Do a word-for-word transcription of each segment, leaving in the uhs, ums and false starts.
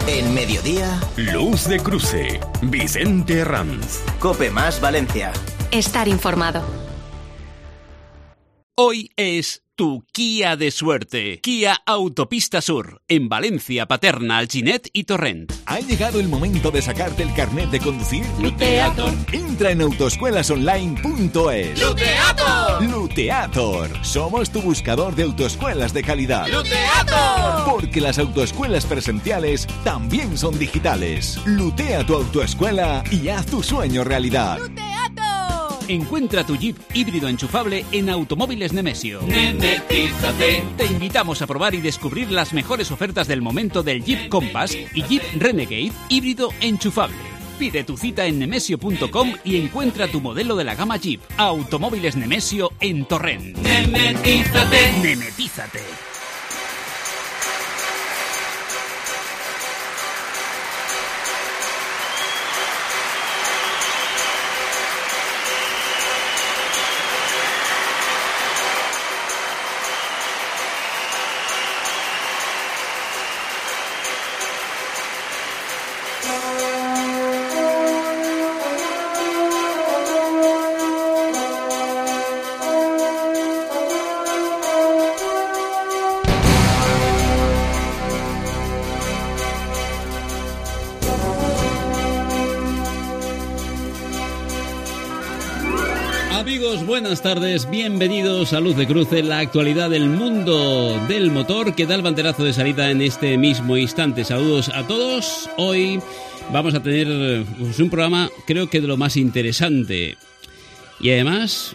En Mediodía, Luz de Cruce, Vicente Herranz. COPE más Valencia. Estar informado. Hoy es tu Kia de suerte. Kia Autopista Sur, en Valencia, Paterna, Alginet y Torrent. ¿Ha llegado el momento de sacarte el carnet de conducir? Luteator. Entra en autoescuelasonline punto es. ¡Luteator! Luteator. Somos tu buscador de autoescuelas de calidad. ¡Luteator! Porque las autoescuelas presenciales también son digitales. Lutea tu autoescuela y haz tu sueño realidad. ¡Luteator! Encuentra tu Jeep híbrido enchufable en Automóviles Nemesio. Nemetízate. Te invitamos a probar y descubrir las mejores ofertas del momento del Jeep Compass y Jeep Renegade híbrido enchufable. Pide tu cita en nemesio punto com y encuentra tu modelo de la gama Jeep. Automóviles Nemesio en Torrent. Nemetízate. Nemetízate. Amigos, buenas tardes, bienvenidos a Luz de Cruce, la actualidad del mundo del motor que da el banderazo de salida en este mismo instante. Saludos a todos. Hoy vamos a tener pues, un programa creo que de lo más interesante y además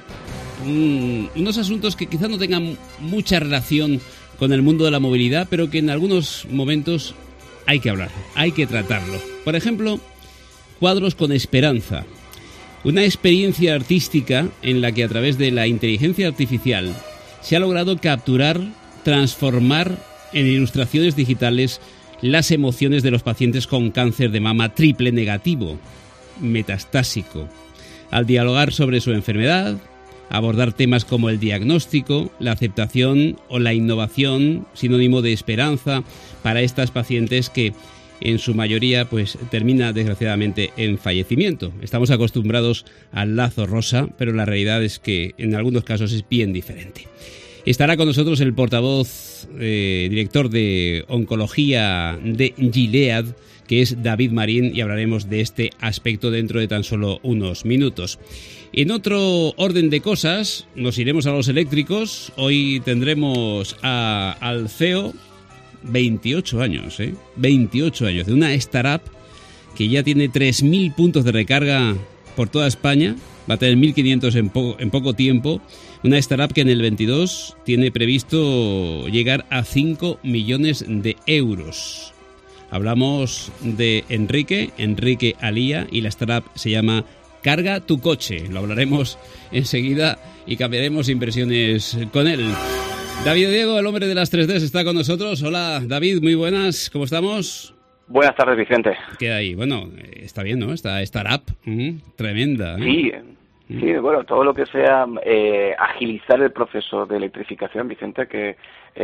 un, unos asuntos que quizás no tengan mucha relación con el mundo de la movilidad, pero que en algunos momentos hay que hablar, hay que tratarlo. Por ejemplo, cuadros con esperanza. Una experiencia artística en la que a través de la inteligencia artificial se ha logrado capturar, transformar en ilustraciones digitales las emociones de los pacientes con cáncer de mama triple negativo, metastásico. Al dialogar sobre su enfermedad, abordar temas como el diagnóstico, la aceptación o la innovación, sinónimo de esperanza para estas pacientes que en su mayoría pues termina desgraciadamente en fallecimiento. Estamos acostumbrados al lazo rosa, pero la realidad es que en algunos casos es bien diferente. Estará con nosotros el portavoz, eh, director de oncología de Gilead, que es David Marín, y hablaremos de este aspecto dentro de tan solo unos minutos. En otro orden de cosas, nos iremos a los eléctricos. Hoy tendremos a, al C E O, veintiocho años, ¿eh? veintiocho años, de una startup que ya tiene tres mil puntos de recarga por toda España, va a tener mil quinientos en, po- en poco tiempo, una startup que en el veintidós tiene previsto llegar a cinco millones de euros. Hablamos de Enrique, Enrique Alía, y la startup se llama Carga tu coche. Lo hablaremos enseguida y cambiaremos impresiones con él. David Diego, el hombre de las tres Ds, está con nosotros. Hola, David, muy buenas, ¿cómo estamos? Buenas tardes, Vicente. ¿Qué hay? Bueno, está bien, ¿no? Esta startup, uh, tremenda. ¿eh? Sí, Mm. sí, bueno, todo lo que sea eh, agilizar el proceso de electrificación, Vicente, que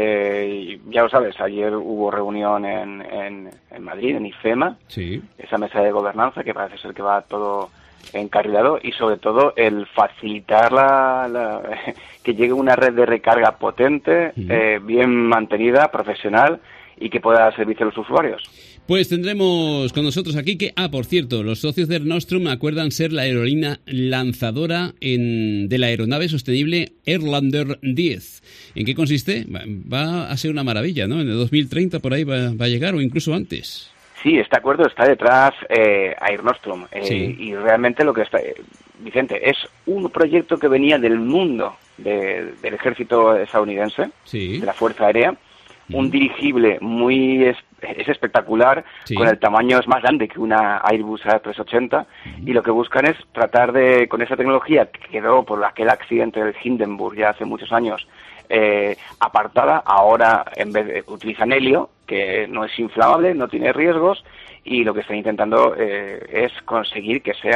eh, ya lo sabes, ayer hubo reunión en, en, en Madrid, en IFEMA, Sí. esa mesa de gobernanza que parece ser que va todo encarrilado, y sobre todo el facilitar la, la que llegue una red de recarga potente, Mm. eh, bien mantenida, profesional, y que pueda dar servicio a los usuarios. Pues tendremos con nosotros aquí que, ah, por cierto, los socios de Air Nostrum acuerdan ser la aerolínea lanzadora en, de la aeronave sostenible Airlander diez. ¿En qué consiste? Va, va a ser una maravilla, ¿no? En el dos mil treinta por ahí va, va a llegar, o incluso antes. Sí, este acuerdo está detrás eh, Air Nostrum, eh, Sí. y realmente lo que está, eh, Vicente, es un proyecto que venía del mundo de, del ejército estadounidense, Sí. de la Fuerza Aérea, un dirigible muy es, es espectacular, Sí. con el tamaño es más grande que una Airbus A trescientos ochenta, y lo que buscan es tratar de, con esa tecnología que quedó por aquel accidente del Hindenburg ya hace muchos años, eh, apartada, ahora en vez de, utilizan helio, que no es inflamable, no tiene riesgos, y lo que están intentando eh, es conseguir que sea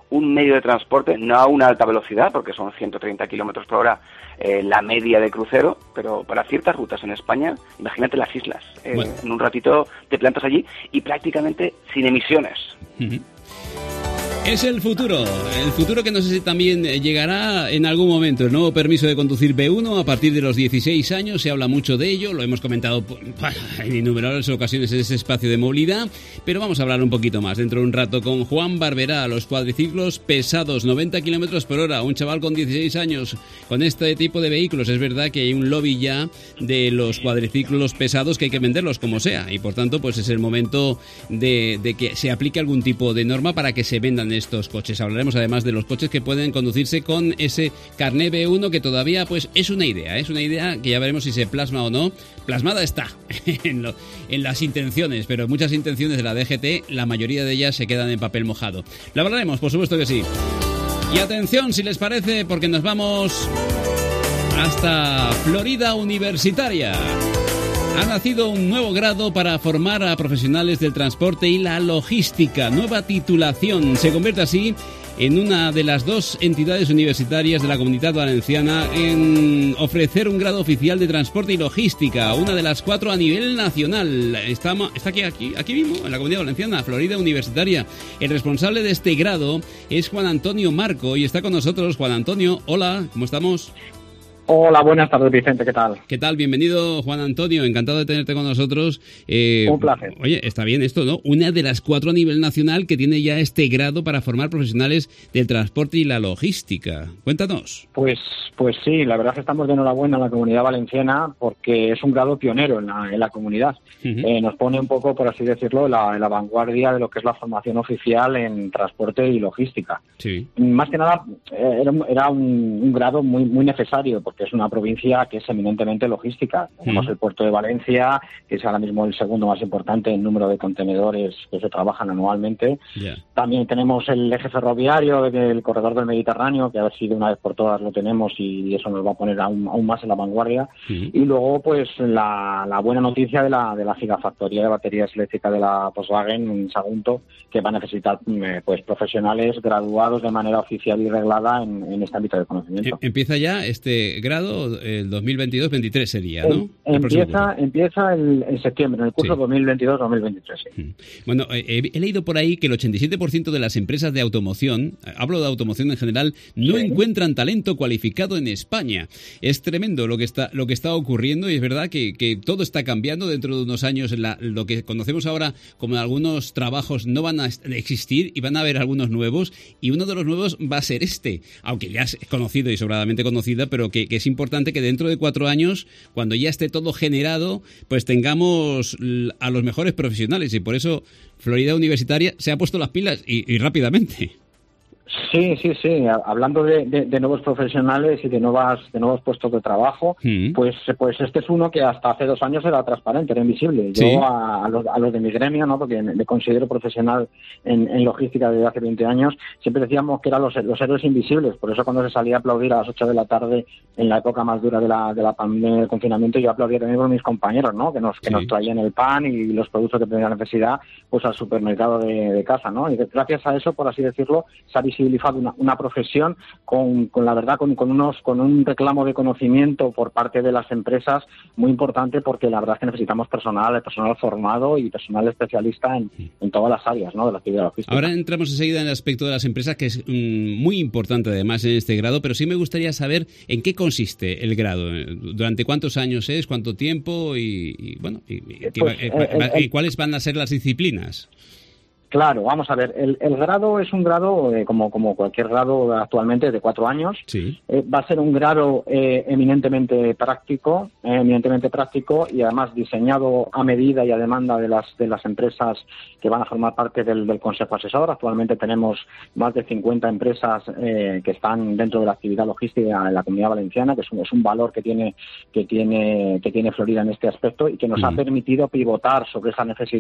un medio de transporte, no a una alta velocidad, porque son ciento treinta kilómetros por hora eh, la media de crucero, pero para ciertas rutas en España, imagínate las islas. Eh, bueno. En un ratito te plantas allí y prácticamente sin emisiones. Uh-huh. Es el futuro, el futuro que no sé si también llegará en algún momento. El nuevo permiso de conducir B uno a partir de los dieciséis años, se habla mucho de ello, lo hemos comentado en innumerables ocasiones en ese espacio de movilidad, pero vamos a hablar un poquito más dentro de un rato con Juan Barberá, los cuadriciclos pesados, noventa kilómetros por hora, un chaval con dieciséis años con este tipo de vehículos. Es verdad que hay un lobby ya de los cuadriciclos pesados que hay que venderlos como sea, y por tanto pues es el momento de, de que se aplique algún tipo de norma para que se vendan estos coches. Hablaremos además de los coches que pueden conducirse con ese carné B uno, que todavía pues es una idea, es una idea que ya veremos si se plasma o no. Plasmada está en, lo, en las intenciones, pero muchas intenciones de la D G T, la mayoría de ellas se quedan en papel mojado. Lo hablaremos, por supuesto que sí. Y atención, si les parece, porque nos vamos hasta Florida Universitaria. Ha nacido un nuevo grado para formar a profesionales del transporte y la logística. Nueva titulación. Se convierte así en una de las dos entidades universitarias de la Comunidad Valenciana en ofrecer un grado oficial de transporte y logística, una de las cuatro a nivel nacional. Está, está aquí, aquí, aquí mismo, en la Comunidad Valenciana, Florida Universitaria. El responsable de este grado es Juan Antonio Marco y está con nosotros. Juan Antonio, hola, ¿cómo estamos? Hola, buenas tardes, Vicente, ¿qué tal? ¿Qué tal? Bienvenido, Juan Antonio, encantado de tenerte con nosotros. Eh, Un placer. Oye, está bien esto, ¿no? Una de las cuatro a nivel nacional que tiene ya este grado para formar profesionales del transporte y la logística. Cuéntanos. Pues pues sí, la verdad es que estamos de enhorabuena en la Comunidad Valenciana porque es un grado pionero en la, en la comunidad. Uh-huh. Eh, nos pone un poco, por así decirlo, en la, en la vanguardia de lo que es la formación oficial en transporte y logística. Sí. Más que nada, eh, era, era un, un grado muy, muy necesario porque que es una provincia que es eminentemente logística. Tenemos mm. el puerto de Valencia, que es ahora mismo el segundo más importante en número de contenedores que se trabajan anualmente. Yeah. También tenemos el eje ferroviario del corredor del Mediterráneo, que a ver si de una vez por todas lo tenemos y eso nos va a poner aún, aún más en la vanguardia. Mm. Y luego, pues, la, la buena noticia de la, de la gigafactoría de baterías eléctricas de la Volkswagen en Sagunto, que va a necesitar eh, pues profesionales graduados de manera oficial y reglada en, en este ámbito de conocimiento. Empieza ya este grado el dos mil veintidós veintitrés sería, ¿no? El, empieza empieza el, en septiembre, en el curso sí. dos mil veintidós dos mil veintitrés. Sí. Bueno, he, he leído por ahí que el ochenta y siete por ciento de las empresas de automoción, hablo de automoción en general, no sí. encuentran talento cualificado en España. Es tremendo lo que está lo que está ocurriendo y es verdad que, que todo está cambiando. Dentro de unos años la, lo que conocemos ahora como algunos trabajos no van a existir y van a haber algunos nuevos, y uno de los nuevos va a ser este, aunque ya es conocido y sobradamente conocida, pero que, que es importante que dentro de cuatro años, cuando ya esté todo generado, pues tengamos a los mejores profesionales, y por eso Florida Universitaria se ha puesto las pilas y, y rápidamente. Sí, sí, sí. Hablando de, de, de nuevos profesionales y de nuevas de nuevos puestos de trabajo, mm. pues pues este es uno que hasta hace dos años era transparente, era invisible. Yo sí. a, a, los, a los de mi gremio, ¿no? Porque me considero profesional en, en logística desde hace veinte años, siempre decíamos que eran los, los héroes invisibles. Por eso cuando se salía a aplaudir a las ocho de la tarde en la época más dura de la de la pandemia del confinamiento, yo aplaudía también por mis compañeros, ¿no? Que nos que sí. nos traían el pan y los productos de primera necesidad pues al supermercado de, de casa, ¿no? Y gracias a eso, por así decirlo, se ha visibilizado Una, una profesión con, con la verdad con, con unos con un reclamo de conocimiento por parte de las empresas muy importante, porque la verdad es que necesitamos personal, personal formado y personal especialista en, en todas las áreas, ¿no? de la actividad logística. Ahora entramos enseguida en el aspecto de las empresas, que es mmm, muy importante además en este grado, pero sí me gustaría saber en qué consiste el grado, durante cuántos años es, cuánto tiempo y, y bueno y, y, pues, y, eh, y, y cuáles van a ser las disciplinas. Claro, vamos a ver, el, el grado es un grado, eh, como, como cualquier grado actualmente, de cuatro años. Sí. Eh, va a ser un grado eh, eminentemente práctico, eh, eminentemente práctico y además diseñado a medida y a demanda de las de las empresas que van a formar parte del, del Consejo Asesor. Actualmente tenemos más de cincuenta empresas eh, que están dentro de la actividad logística en la Comunidad Valenciana, que es un, es un valor que tiene que tiene que tiene Florida en este aspecto y que nos uh-huh. ha permitido pivotar sobre esa necesidad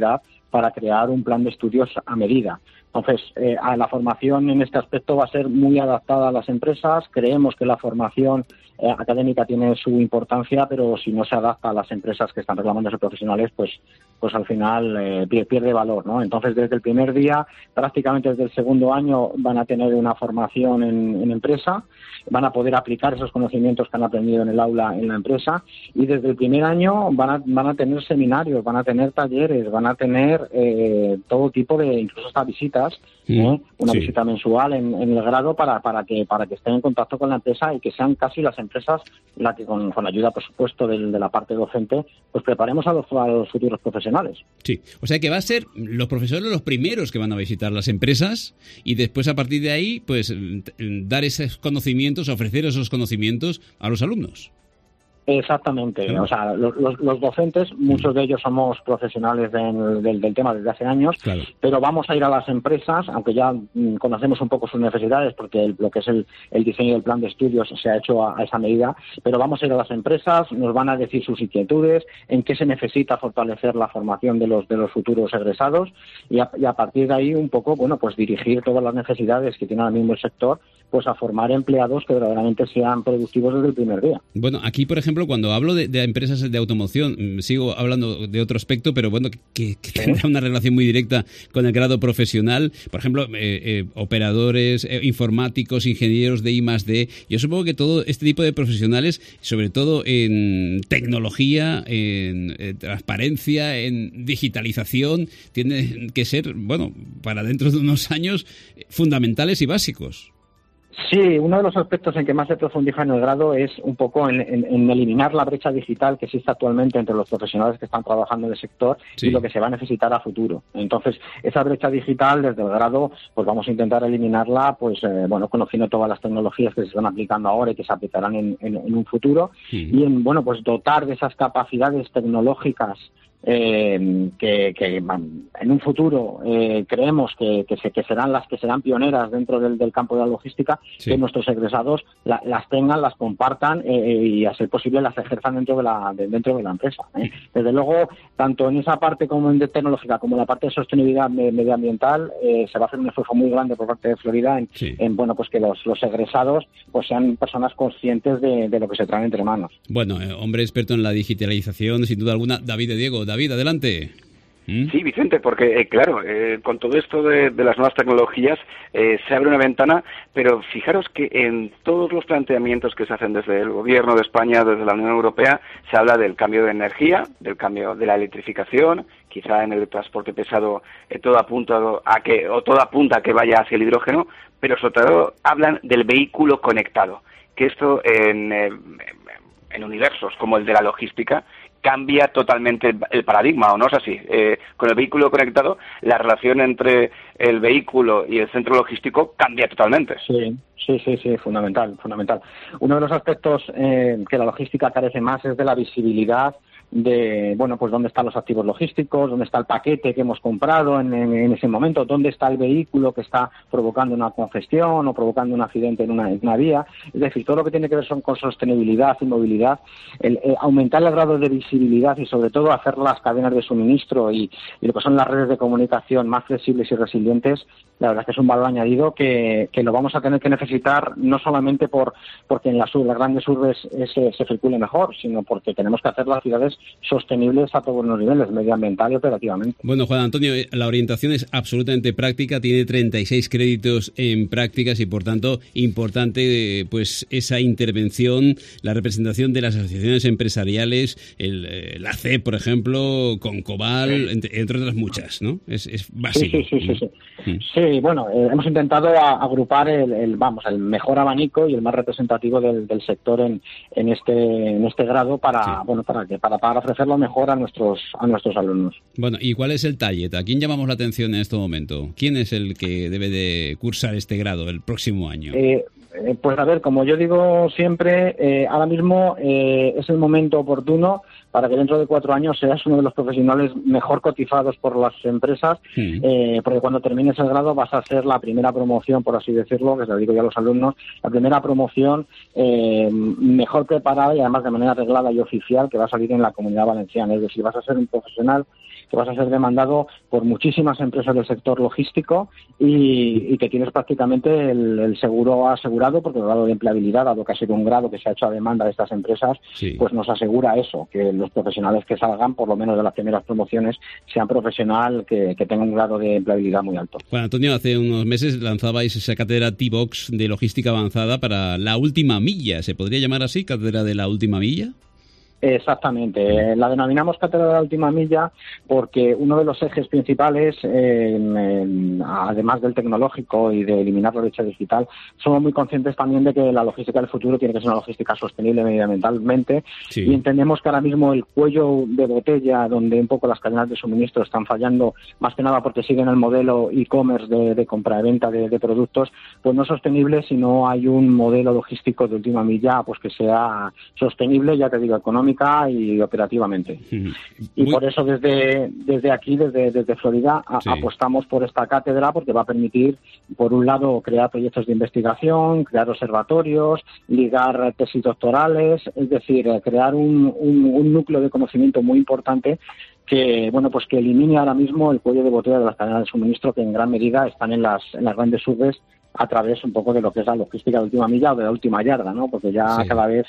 para crear un plan de estudios a medida. Entonces, eh, a la formación en este aspecto va a ser muy adaptada a las empresas. Creemos que la formación eh, académica tiene su importancia, pero si no se adapta a las empresas que están reclamando ser profesionales, pues pues al final eh, pierde valor, ¿no? Entonces, desde el primer día, prácticamente desde el segundo año, van a tener una formación en, en empresa, van a poder aplicar esos conocimientos que han aprendido en el aula en la empresa, y desde el primer año van a, van a tener seminarios, van a tener talleres, van a tener eh, todo tipo de, incluso hasta visitas, ¿eh? Mm, una sí. visita mensual en, en el grado para para que para que estén en contacto con la empresa y que sean casi las empresas la que con, con ayuda, por supuesto, de, de la parte docente, pues preparemos a los, a los futuros profesionales. Sí, o sea que va a ser los profesores los primeros que van a visitar las empresas y después a partir de ahí pues dar esos conocimientos, ofrecer esos conocimientos a los alumnos. Exactamente, claro. O sea, los, los, los docentes, muchos de ellos somos profesionales del, del, del tema desde hace años, claro. Pero vamos a ir a las empresas, aunque ya mm, conocemos un poco sus necesidades, porque el, lo que es el, el diseño del plan de estudios se ha hecho a, a esa medida, pero vamos a ir a las empresas, nos van a decir sus inquietudes, en qué se necesita fortalecer la formación de los de los futuros egresados, y a, y a partir de ahí un poco, bueno, pues dirigir todas las necesidades que tiene ahora mismo el sector, pues a formar empleados que verdaderamente sean productivos desde el primer día. Bueno, aquí, por ejemplo, cuando hablo de, de empresas de automoción, sigo hablando de otro aspecto, pero bueno, que, que tendrá una relación muy directa con el grado profesional. Por ejemplo, eh, eh, operadores, eh, informáticos, ingenieros de I más D. Yo supongo que todo este tipo de profesionales, sobre todo en tecnología, en, en transparencia, en digitalización, tienen que ser, bueno, para dentro de unos años, fundamentales y básicos. Sí, uno de los aspectos en que más se profundiza en el grado es un poco en, en, en eliminar la brecha digital que existe actualmente entre los profesionales que están trabajando en el sector, sí, y lo que se va a necesitar a futuro. Entonces, esa brecha digital desde el grado, pues vamos a intentar eliminarla, pues eh, bueno, conociendo todas las tecnologías que se están aplicando ahora y que se aplicarán en, en, en un futuro, sí, y en, bueno, pues dotar de esas capacidades tecnológicas Eh, que, que en un futuro eh, creemos que, que, se, que serán las que serán pioneras dentro del, del campo de la logística, sí, que nuestros egresados la, las tengan, las compartan eh, y a ser posible las ejerzan dentro de la de, dentro de la empresa. ¿eh? Desde luego, tanto en esa parte como en de tecnológica como en la parte de sostenibilidad medioambiental eh, se va a hacer un esfuerzo muy grande por parte de Florida en, sí, en bueno, pues que los, los egresados pues sean personas conscientes de, de lo que se traen entre manos. Bueno, eh, hombre experto en la digitalización, sin duda alguna, David de Diego. David, adelante. ¿Mm? Sí, Vicente, porque eh, claro, eh, con todo esto de, de las nuevas tecnologías eh, se abre una ventana, pero fijaros que en todos los planteamientos que se hacen desde el gobierno de España, desde la Unión Europea, se habla del cambio de energía, del cambio de la electrificación, quizá en el transporte pesado eh, todo apunta a que o todo apunta a que vaya hacia el hidrógeno, pero sobre todo hablan del vehículo conectado, que esto en, eh, en universos como el de la logística cambia totalmente el paradigma, ¿o no es así? Eh, con el vehículo conectado, la relación entre el vehículo y el centro logístico cambia totalmente. Sí, sí, sí, sí, fundamental, fundamental. Uno de los aspectos eh, que la logística carece más es de la visibilidad de, bueno, pues dónde están los activos logísticos, dónde está el paquete que hemos comprado en, en, en ese momento, dónde está el vehículo que está provocando una congestión o provocando un accidente en una, en una vía. Es decir, todo lo que tiene que ver son con sostenibilidad y movilidad, el, el aumentar el grado de visibilidad y sobre todo hacer las cadenas de suministro y, y lo que son las redes de comunicación más flexibles y resilientes, la verdad es que es un valor añadido que, que lo vamos a tener que necesitar no solamente por porque en las, las grandes urbes se, se circule mejor, sino porque tenemos que hacer las ciudades sostenibles a todos los niveles, medioambiental y operativamente. Bueno, Juan Antonio, la orientación es absolutamente práctica, tiene treinta y seis créditos en prácticas y por tanto importante pues esa intervención, la representación de las asociaciones empresariales, el, la C E P, por ejemplo, con Cobal, sí, entre, entre otras muchas, ¿no? Es, es básico. Sí, sí, sí, sí, sí. Mm. Sí, bueno, eh, hemos intentado a, agrupar el, el, vamos, el mejor abanico y el más representativo del, del sector en, en este en este grado para, sí, bueno, para que para para ofrecerlo mejor a nuestros a nuestros alumnos. Bueno, ¿y cuál es el target? ¿A quién llamamos la atención en este momento? ¿Quién es el que debe de cursar este grado el próximo año? Eh, eh, pues a ver, como yo digo siempre, eh, ahora mismo eh, es el momento oportuno para que dentro de cuatro años seas uno de los profesionales mejor cotizados por las empresas, sí, eh, porque cuando termines el grado vas a ser la primera promoción, por así decirlo, que se lo digo yo a los alumnos, la primera promoción eh, mejor preparada y además de manera reglada y oficial que va a salir en la Comunidad Valenciana. Es decir, vas a ser un profesional que vas a ser demandado por muchísimas empresas del sector logístico y, y que tienes prácticamente el, el seguro asegurado, porque el grado de empleabilidad, dado que ha sido un grado que se ha hecho a demanda de estas empresas, sí. pues nos asegura eso, que los profesionales que salgan, por lo menos de las primeras promociones, sean profesional que, que tenga un grado de empleabilidad muy alto. Bueno, Antonio, hace unos meses lanzabais esa cátedra T-Box de logística avanzada para la última milla. ¿Se podría llamar así, cátedra de la última milla? Exactamente, la denominamos cátedra de la última milla porque uno de los ejes principales, eh, en, además del tecnológico y de eliminar la brecha digital, somos muy conscientes también de que la logística del futuro tiene que ser una logística sostenible medioambientalmente, sí. y entendemos que ahora mismo el cuello de botella, donde un poco las cadenas de suministro están fallando, más que nada porque siguen el modelo e-commerce de, de compra y venta de, de productos, pues no es sostenible si no hay un modelo logístico de última milla pues que sea sostenible, ya te digo, económico y operativamente. Uh-huh. Y Muy... por eso desde desde aquí, desde, desde Florida, a, sí. apostamos por esta cátedra porque va a permitir, por un lado, crear proyectos de investigación, crear observatorios, ligar tesis doctorales, es decir, crear un, un, un núcleo de conocimiento muy importante que, bueno, pues que elimine ahora mismo el cuello de botella de las cadenas de suministro que en gran medida están en las, en las grandes urbes a través un poco de lo que es la logística de última milla o de la última yarda, ¿no? Porque ya sí. cada vez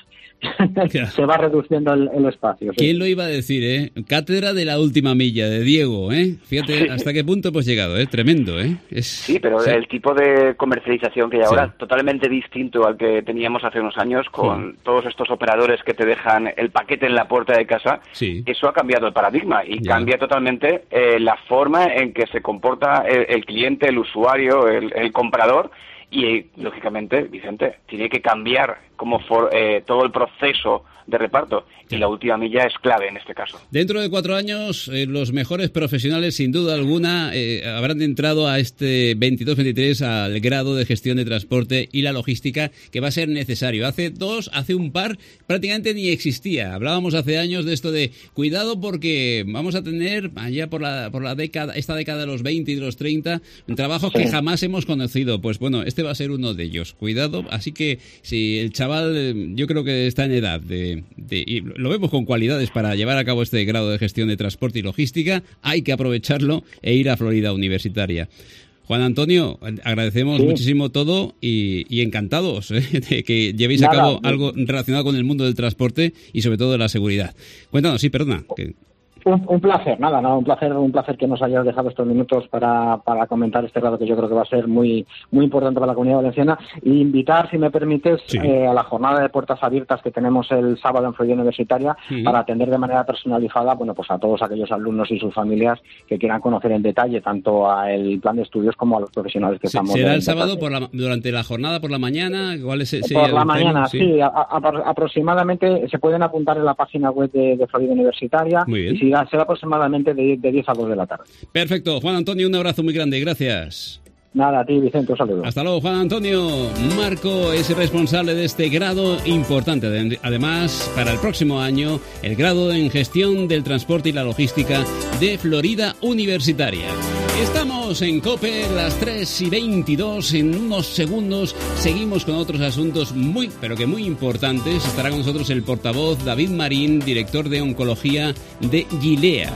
se va reduciendo el, el espacio. ¿Quién ¿sí? lo iba a decir, eh? Cátedra de la última milla, de Diego, ¿eh? Fíjate sí. hasta qué punto hemos llegado, ¿eh? Tremendo, ¿eh? Es... Sí, pero sí. el tipo de comercialización que hay ahora, sí. totalmente distinto al que teníamos hace unos años, con sí. todos estos operadores que te dejan el paquete en la puerta de casa, sí. eso ha cambiado el paradigma y ya. cambia totalmente eh, la forma en que se comporta el, el cliente, el usuario, el, el comprador. Y, lógicamente, Vicente, tiene que cambiar como for, eh, todo el proceso de reparto. Y la última milla es clave en este caso. Dentro de cuatro años, eh, los mejores profesionales, sin duda alguna, eh, habrán entrado a este veintidós veintitrés al grado de gestión de transporte y la logística que va a ser necesario. Hace dos, hace un par, prácticamente ni existía. Hablábamos hace años de esto de cuidado porque vamos a tener allá por la por la década, esta década de los veinte y de los treinta, trabajos sí. que jamás hemos conocido. Pues bueno, este va a ser uno de ellos. Cuidado, así que si el chaval, yo creo que está en edad de, de y lo vemos con cualidades para llevar a cabo este grado de gestión de transporte y logística, hay que aprovecharlo e ir a Florida Universitaria. Juan Antonio, agradecemos sí. muchísimo todo y, y encantados ¿eh? de que llevéis Nada, a cabo no. algo relacionado con el mundo del transporte y sobre todo de la seguridad. Cuéntanos, sí, perdona. Que... Un, un placer, nada, nada, un placer, un placer que nos hayas dejado estos minutos para, para comentar este grado que yo creo que va a ser muy muy importante para la Comunidad Valenciana e invitar, si me permites, sí. eh, a la jornada de puertas abiertas que tenemos el sábado en Florida Universitaria sí. para atender de manera personalizada, bueno, pues a todos aquellos alumnos y sus familias que quieran conocer en detalle tanto a el plan de estudios como a los profesionales que sí, estamos. ¿Será el sábado por la, durante la jornada por la mañana? ¿Cuál es, por la mañana, sí, sí a, a, aproximadamente se pueden apuntar en la página web de, de Florida Universitaria. Muy bien. Y si será aproximadamente de, de diez a dos de la tarde. Perfecto. Juan Antonio, un abrazo muy grande. Gracias. Nada, a ti, Vicente, un saludo. Hasta luego, Juan Antonio. Marco es el responsable de este grado importante. Además, para el próximo año, el grado en gestión del transporte y la logística de Florida Universitaria. Estamos en COPE, las tres y veintidós. En unos segundos seguimos con otros asuntos muy, pero que muy importantes. Estará con nosotros el portavoz David Marín, director de Oncología de Gilead.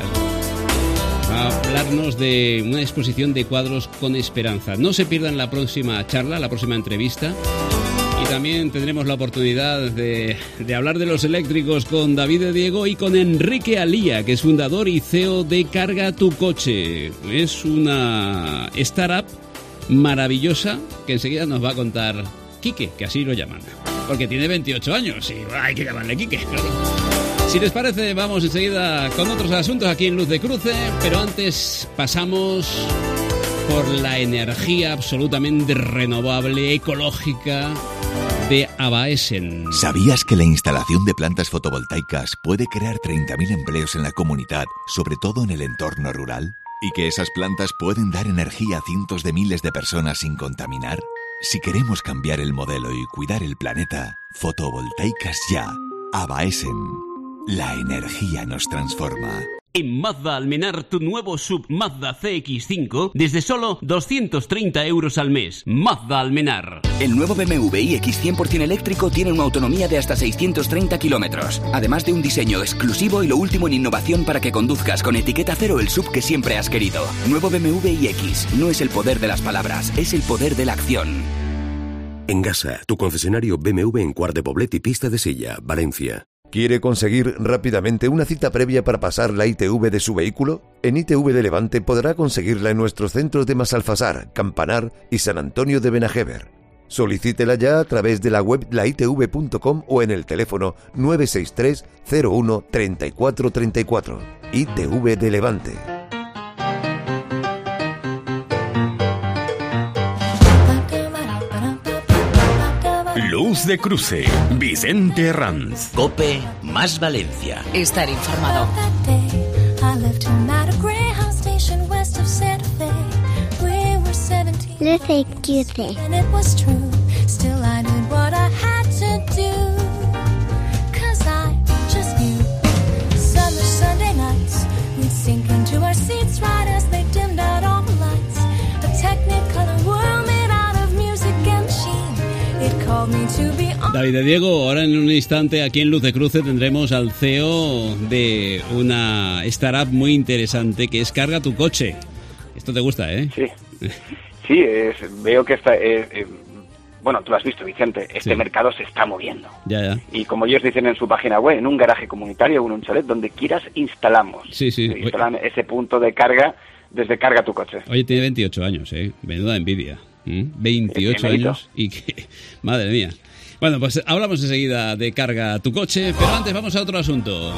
A hablarnos de una exposición de cuadros con esperanza. No se pierdan la próxima charla, la próxima entrevista. Y también tendremos la oportunidad de, de hablar de los eléctricos con David de Diego y con Enrique Alía, que es fundador y C E O de Carga tu Coche. Es una startup maravillosa que enseguida nos va a contar Quique, que así lo llaman. Porque tiene veintiocho años y hay que llamarle Quique, claro. Si les parece, vamos enseguida con otros asuntos aquí en Luz de Cruce, pero antes pasamos por la energía absolutamente renovable, ecológica de Abaesen. ¿Sabías que la instalación de plantas fotovoltaicas puede crear treinta mil empleos en la comunidad, sobre todo en el entorno rural? ¿Y que esas plantas pueden dar energía a cientos de miles de personas sin contaminar? Si queremos cambiar el modelo y cuidar el planeta, fotovoltaicas ya. Abaesen. La energía nos transforma. En Mazda Almenar, tu nuevo sub Mazda C X cinco desde solo doscientos treinta euros al mes. Mazda Almenar. El nuevo B M W iX cien por ciento eléctrico tiene una autonomía de hasta seiscientos treinta kilómetros, además de un diseño exclusivo y lo último en innovación para que conduzcas con etiqueta cero el sub que siempre has querido. Nuevo B M W iX. No es el poder de las palabras, es el poder de la acción. Engasa, tu concesionario B M W en Quart de Poblet y Pista de Silla, Valencia. ¿Quiere conseguir rápidamente una cita previa para pasar la I T V de su vehículo? En I T V de Levante podrá conseguirla en nuestros centros de Masalfasar, Campanar y San Antonio de Benajever. Solicítela ya a través de la web la i t v punto com o en el teléfono nueve seis tres cero uno treinta y cuatro treinta y cuatro. I T V de Levante. Luz de Cruce, Vicente Herranz. COPE más Valencia. Estar informado. Luz de Cruce. David de Diego, ahora en un instante aquí en Luz de Cruce tendremos al C E O de una startup muy interesante que es Carga tu Coche. Esto te gusta, ¿eh? Sí, sí, es, veo que está... Eh, eh, bueno, tú lo has visto, Vicente, este sí. mercado se está moviendo. Ya, ya. Y como ellos dicen en su página web, en un garaje comunitario o en un chalet, donde quieras instalamos. Sí, sí. Instalan Oye. ese punto de carga desde Carga tu Coche. Oye, tiene veintiocho años, ¿eh? Menuda envidia. ¿Mm? veintiocho años y que... Madre mía. Bueno, pues hablamos enseguida de Carga tu Coche, pero antes vamos a otro asunto.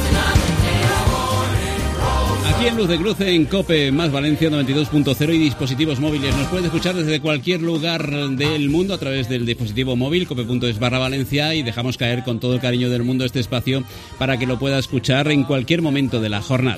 Aquí en Luz de Cruce, en COPE más Valencia noventa y dos punto cero y dispositivos móviles. Nos puedes escuchar desde cualquier lugar del mundo a través del dispositivo móvil, cope punto es barra Valencia, y dejamos caer con todo el cariño del mundo este espacio para que lo pueda escuchar en cualquier momento de la jornada.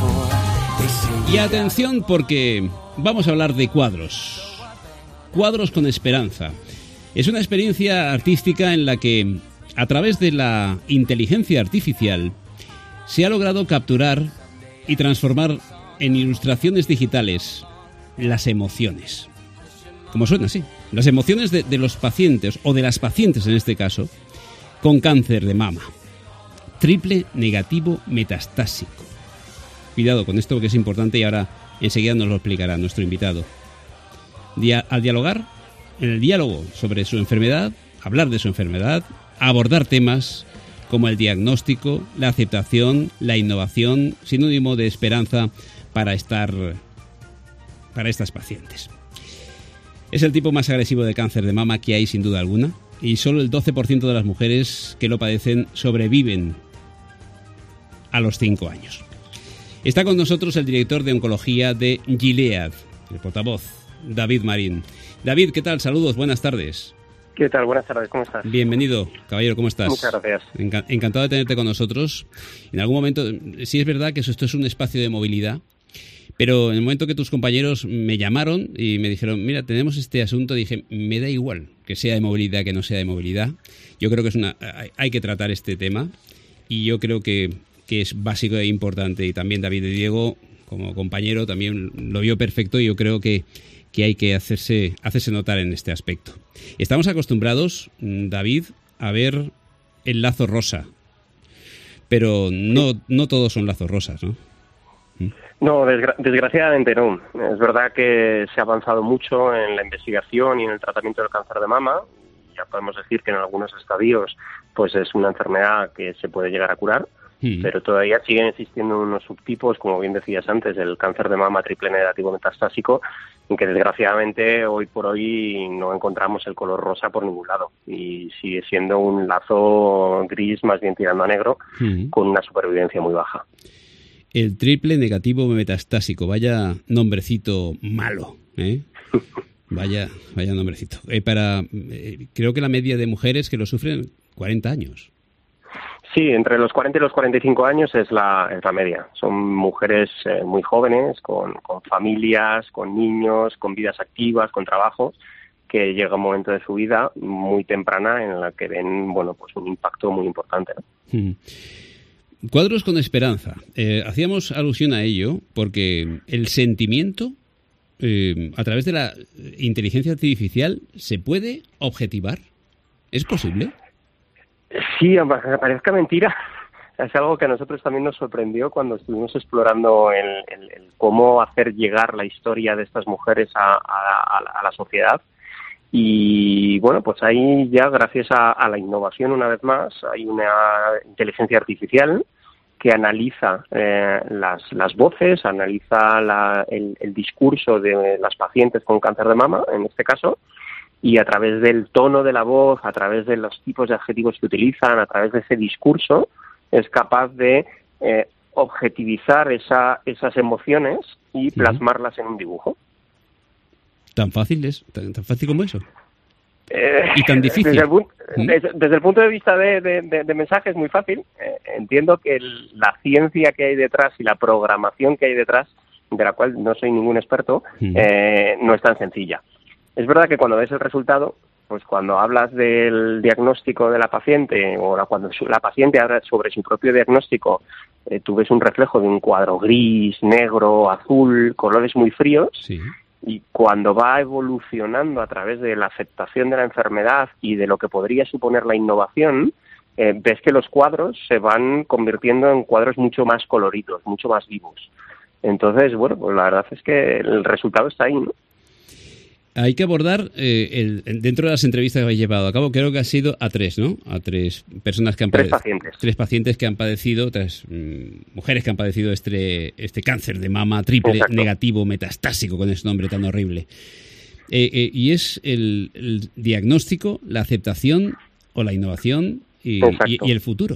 Y atención, porque vamos a hablar de cuadros. Cuadros con esperanza. Es una experiencia artística en la que, a través de la inteligencia artificial, se ha logrado capturar y transformar en ilustraciones digitales las emociones. Como suena así. Las emociones de, de los pacientes, o de las pacientes en este caso, con cáncer de mama. Triple negativo metastásico. Cuidado con esto, que es importante, y ahora enseguida nos lo explicará nuestro invitado. Dia- al dialogar, en el diálogo sobre su enfermedad, hablar de su enfermedad, abordar temas como el diagnóstico, la aceptación, la innovación, sinónimo de esperanza para estar para estas pacientes. Es el tipo más agresivo de cáncer de mama que hay, sin duda alguna, y solo el doce por ciento de las mujeres que lo padecen sobreviven a los cinco años. Está con nosotros el director de oncología de Gilead, el portavoz, David Marín. David, ¿qué tal? Saludos, buenas tardes. ¿Qué tal? Buenas tardes, ¿cómo estás? Bienvenido, caballero, ¿cómo estás? Muchas gracias. Enca- encantado de tenerte con nosotros. En algún momento, sí es verdad que esto es un espacio de movilidad, pero en el momento que tus compañeros me llamaron y me dijeron, mira, tenemos este asunto, dije, me da igual que sea de movilidad, que no sea de movilidad. Yo creo que es una, hay, hay que tratar este tema, y yo creo que, que es básico e importante. Y también David de Diego, como compañero, también lo vio perfecto, y yo creo que que hay que hacerse, hacerse notar en este aspecto. Estamos acostumbrados, David, a ver el lazo rosa, pero no, no todos son lazos rosas, ¿no? No, desgra- desgraciadamente no. Es verdad que se ha avanzado mucho en la investigación y en el tratamiento del cáncer de mama. Ya podemos decir que en algunos estadios pues es una enfermedad que se puede llegar a curar, mm. pero todavía siguen existiendo unos subtipos, como bien decías antes, el cáncer de mama triple negativo metastásico, en que desgraciadamente hoy por hoy no encontramos el color rosa por ningún lado, y sigue siendo un lazo gris, más bien tirando a negro, mm. con una supervivencia muy baja. El triple negativo metastásico, vaya nombrecito malo, ¿eh? Vaya, vaya nombrecito. Eh, para, eh, creo que la media de mujeres que lo sufren, cuarenta años. Sí, entre los cuarenta y los cuarenta y cinco años es la, es la media. Son mujeres eh, muy jóvenes, con, con familias, con niños, con vidas activas, con trabajos, que llega un momento de su vida muy temprana en la que ven, bueno, pues un impacto muy importante, ¿no? Hmm. cuadros con esperanza. Eh, hacíamos alusión a ello porque el sentimiento, eh, a través de la inteligencia artificial, ¿se puede objetivar? ¿Es posible? Sí, aunque parezca mentira, es algo que a nosotros también nos sorprendió cuando estuvimos explorando el, el, el cómo hacer llegar la historia de estas mujeres a, a, a la sociedad. Y bueno, pues ahí ya, gracias a, a la innovación, una vez más, hay una inteligencia artificial que analiza eh, las, las voces, analiza la, el, el discurso de las pacientes con cáncer de mama, en este caso, y a través del tono de la voz, a través de los tipos de adjetivos que utilizan, a través de ese discurso, es capaz de eh, objetivizar esa, esas emociones y plasmarlas en un dibujo. ¿Tan fácil es? ¿Tan, tan fácil como eso? Eh, ¿Y tan difícil? Desde el, ¿Mm? desde, desde el punto de vista de, de, de, de mensaje es muy fácil. Eh, entiendo que el, la ciencia que hay detrás y la programación que hay detrás, de la cual no soy ningún experto, ¿Mm? eh, no es tan sencilla. Es verdad que cuando ves el resultado, pues cuando hablas del diagnóstico de la paciente o la, cuando su, la paciente habla sobre su propio diagnóstico, eh, tú ves un reflejo de un cuadro gris, negro, azul, colores muy fríos. Sí. Y cuando va evolucionando a través de la aceptación de la enfermedad y de lo que podría suponer la innovación, eh, ves que los cuadros se van convirtiendo en cuadros mucho más coloridos, mucho más vivos. Entonces, bueno, pues la verdad es que el resultado está ahí, ¿no? Hay que abordar, eh, el, dentro de las entrevistas que habéis llevado a cabo, creo que ha sido a tres, ¿no? A tres personas que han padecido. Tres pacientes. Tres pacientes que han padecido, tres mmm, mujeres que han padecido este, este cáncer de mama triple Exacto. negativo metastásico, con ese nombre tan horrible. Eh, eh, y es el, el diagnóstico, la aceptación o la innovación y, y, y el futuro.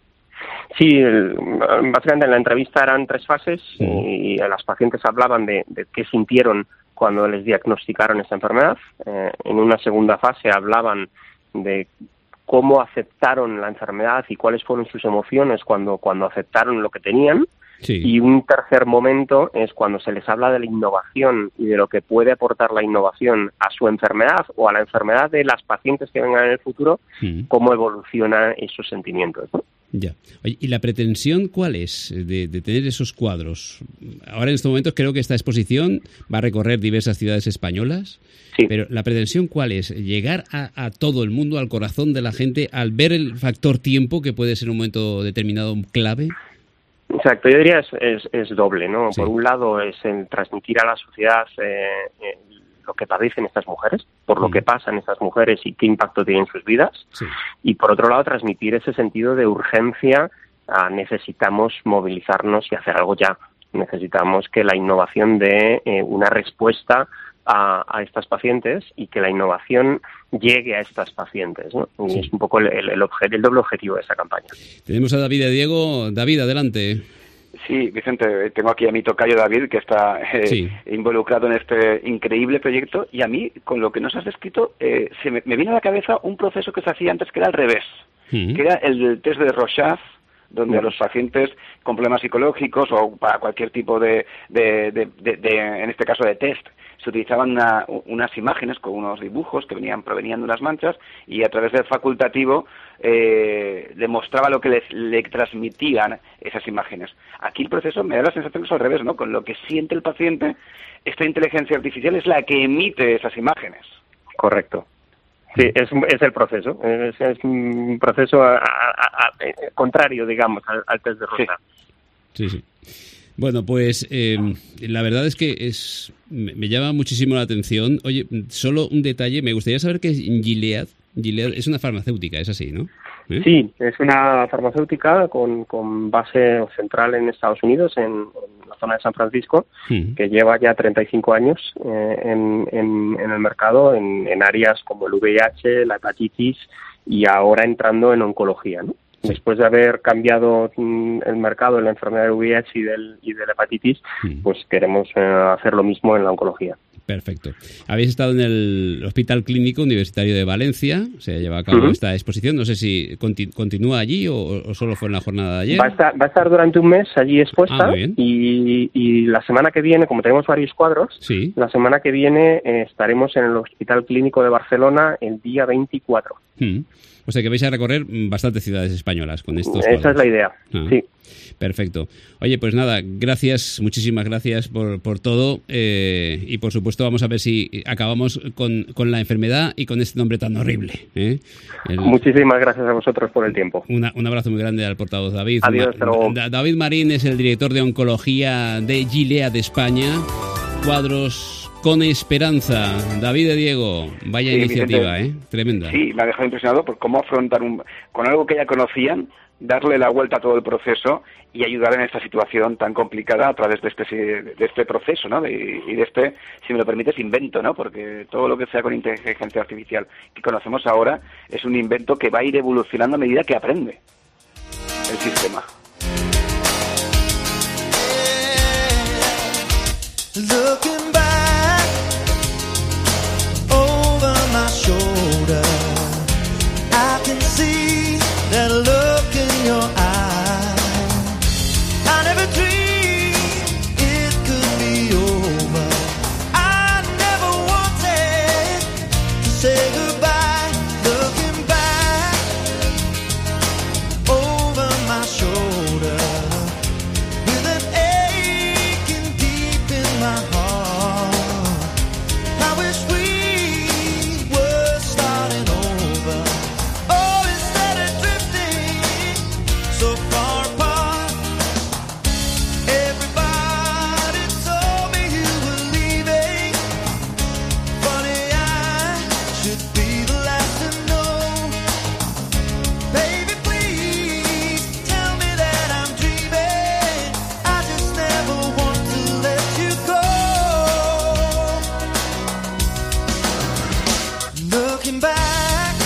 Sí, el, básicamente en la entrevista eran tres fases sí. y las pacientes hablaban de, de qué sintieron cuando les diagnosticaron esta enfermedad. Eh, en una segunda fase hablaban de cómo aceptaron la enfermedad y cuáles fueron sus emociones cuando, cuando aceptaron lo que tenían. Sí. Y un tercer momento es cuando se les habla de la innovación y de lo que puede aportar la innovación a su enfermedad o a la enfermedad de las pacientes que vengan en el futuro, sí. cómo evolucionan esos sentimientos, ¿no? Ya. Oye, ¿y la pretensión cuál es de, de tener esos cuadros? Ahora en estos momentos creo que esta exposición va a recorrer diversas ciudades españolas, sí. pero ¿la pretensión cuál es? ¿Llegar a, a todo el mundo, al corazón de la gente, al ver el factor tiempo, que puede ser un momento determinado clave? Exacto, yo diría es, es, es doble, ¿no? Sí. Por un lado es el transmitir a la sociedad eh, eh, lo que padecen estas mujeres, por lo mm. que pasan estas mujeres y qué impacto tienen en sus vidas. Sí. Y por otro lado, transmitir ese sentido de urgencia. A necesitamos movilizarnos y hacer algo ya. Necesitamos que la innovación dé eh, una respuesta a, a estas pacientes y que la innovación llegue a estas pacientes, ¿no? Y sí. es un poco el, el, el, obje, el doble objetivo de esta campaña. Tenemos a David y a Diego. David, adelante. Sí, Vicente, tengo aquí a mi tocayo David, que está eh, sí. involucrado en este increíble proyecto, y a mí, con lo que nos has descrito, eh, se me, me viene a la cabeza un proceso que se hacía antes, que era al revés, uh-huh. que era el del test de Rorschach, donde uh-huh. a los pacientes con problemas psicológicos o para cualquier tipo de, de, de, de, de en este caso de test, se utilizaban una, unas imágenes con unos dibujos que venían provenían de unas manchas, y a través del facultativo eh, demostraba lo que les, le transmitían esas imágenes. Aquí el proceso me da la sensación que es al revés, ¿no? Con lo que siente el paciente, esta inteligencia artificial es la que emite esas imágenes. Correcto. Sí, es, es el proceso. Es, es un proceso a, a, a, a, contrario, digamos, al, al test de Rorschach. Sí, sí. sí. Bueno, pues eh, la verdad es que es me, me llama muchísimo la atención. Oye, solo un detalle, me gustaría saber qué es Gilead. Gilead es una farmacéutica, es así, ¿no? ¿Eh? Sí, es una farmacéutica con, con base central en Estados Unidos, en, en la zona de San Francisco, uh-huh. que lleva ya treinta y cinco años eh, en, en, en el mercado, en, en áreas como el V I H, la hepatitis y ahora entrando en oncología, ¿no? Después de haber cambiado el mercado en la enfermedad del V I H y del y de la hepatitis, mm. pues queremos eh, hacer lo mismo en la oncología. Perfecto. Habéis estado en el Hospital Clínico Universitario de Valencia, se lleva a cabo uh-huh. esta exposición. No sé si conti- continúa allí o, o solo fue en la jornada de ayer. Va a estar, va a estar durante un mes allí expuesta ah, y, y la semana que viene, como tenemos varios cuadros, sí. la semana que viene eh, estaremos en el Hospital Clínico de Barcelona el día veinticuatro. Hmm. O sea que vais a recorrer bastantes ciudades españolas con estos Esa cuadros. es la idea, ah. sí. Perfecto. Oye, pues nada, gracias, muchísimas gracias por, por todo eh, y por supuesto vamos a ver si acabamos con, con la enfermedad y con este nombre tan horrible. ¿eh? El... Muchísimas gracias a vosotros por el tiempo. Una, un abrazo muy grande al portavoz David. Adiós, Ma- David Marín es el director de oncología de Gilead España. Cuadros con esperanza. David de Diego, vaya sí, iniciativa, Vicente, ¿eh? Tremenda. Sí, me ha dejado impresionado por cómo afrontar un, con algo que ya conocían, darle la vuelta a todo el proceso y ayudar en esta situación tan complicada a través de este de este proceso, ¿no? De, y de este, si me lo permites, invento, ¿no? Porque todo lo que sea con inteligencia artificial que conocemos ahora es un invento que va a ir evolucionando a medida que aprende el sistema. Looking back over my shoulder, I can see that look in your eye. I never dreamed it could be over. I never wanted to say goodbye. Looking back over my shoulder, with an aching deep in my heart. I wish we were starting over. Oh, instead of drifting so far apart. Everybody told me you were leaving. Funny, I should be the last to know. Baby, please tell me that I'm dreaming. I just never want to let you go. Looking back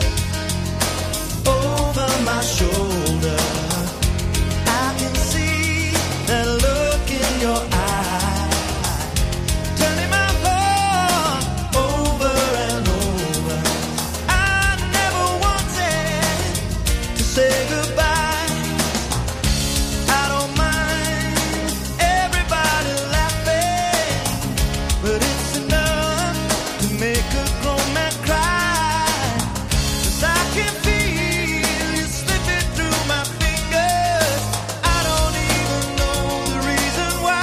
over my shoulder, I can see that look in your eye, turning my heart over and over. I never wanted to say goodbye. I don't mind everybody laughing, but it's enough to make a grown man cry. 'Cause I can feel you slipping through my fingers. I don't even know the reason why.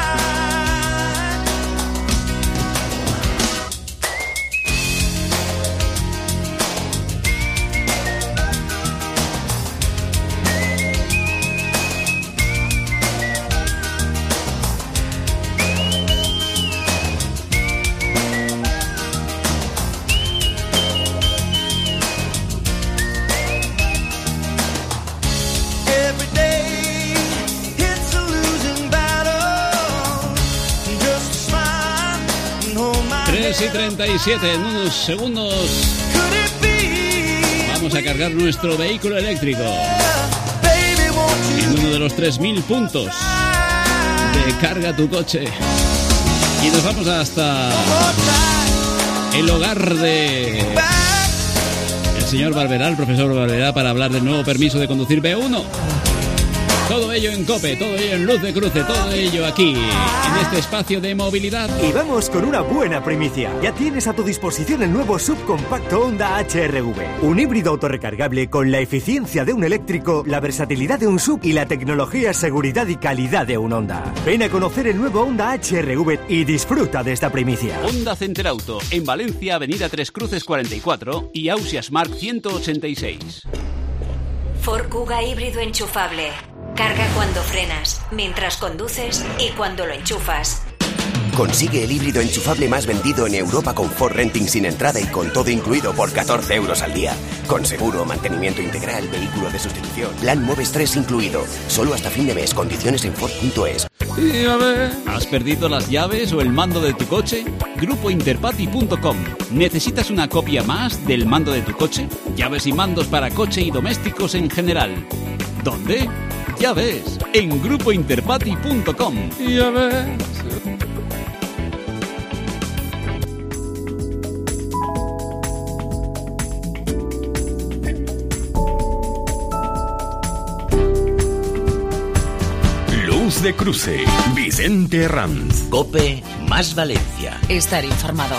Every day it's a losing battle. Just smile and hold my tres y treinta y siete, en unos segundos vamos a cargar nuestro vehículo eléctrico en uno de los tres mil puntos de Carga tu Coche. Y nos vamos hasta el hogar de el señor Barberá, el profesor Barberá, para hablar del nuevo permiso de conducir B uno. Todo ello en COPE, todo ello en Luz de Cruce, todo ello aquí, en este espacio de movilidad. Y vamos con una buena primicia. Ya tienes a tu disposición el nuevo subcompacto Honda H R V. Un híbrido autorrecargable con la eficiencia de un eléctrico, la versatilidad de un sub y la tecnología, seguridad y calidad de un Honda. Ven a conocer el nuevo Honda H R V y disfruta de esta primicia. Honda Center Auto, en Valencia, Avenida Tres Cruces cuarenta y cuatro y Ausias Mark ciento ochenta y seis. Ford Kuga híbrido enchufable. Carga cuando frenas, mientras conduces y cuando lo enchufas. Consigue el híbrido enchufable más vendido en Europa con Ford Renting sin entrada y con todo incluido por catorce euros al día. Con seguro, mantenimiento integral, vehículo de sustitución, plan Moves tres incluido. Solo hasta fin de mes. Condiciones en Ford punto es. Y a ver, ¿has perdido las llaves o el mando de tu coche? Grupo Interpati punto com. ¿Necesitas una copia más del mando de tu coche? Llaves y mandos para coche y domésticos en general. ¿Dónde? Ya ves, en Grupo Interpati punto com. Ya ves. Luz de Cruce, Vicente Ranz. COPE más Valencia. Estar informado.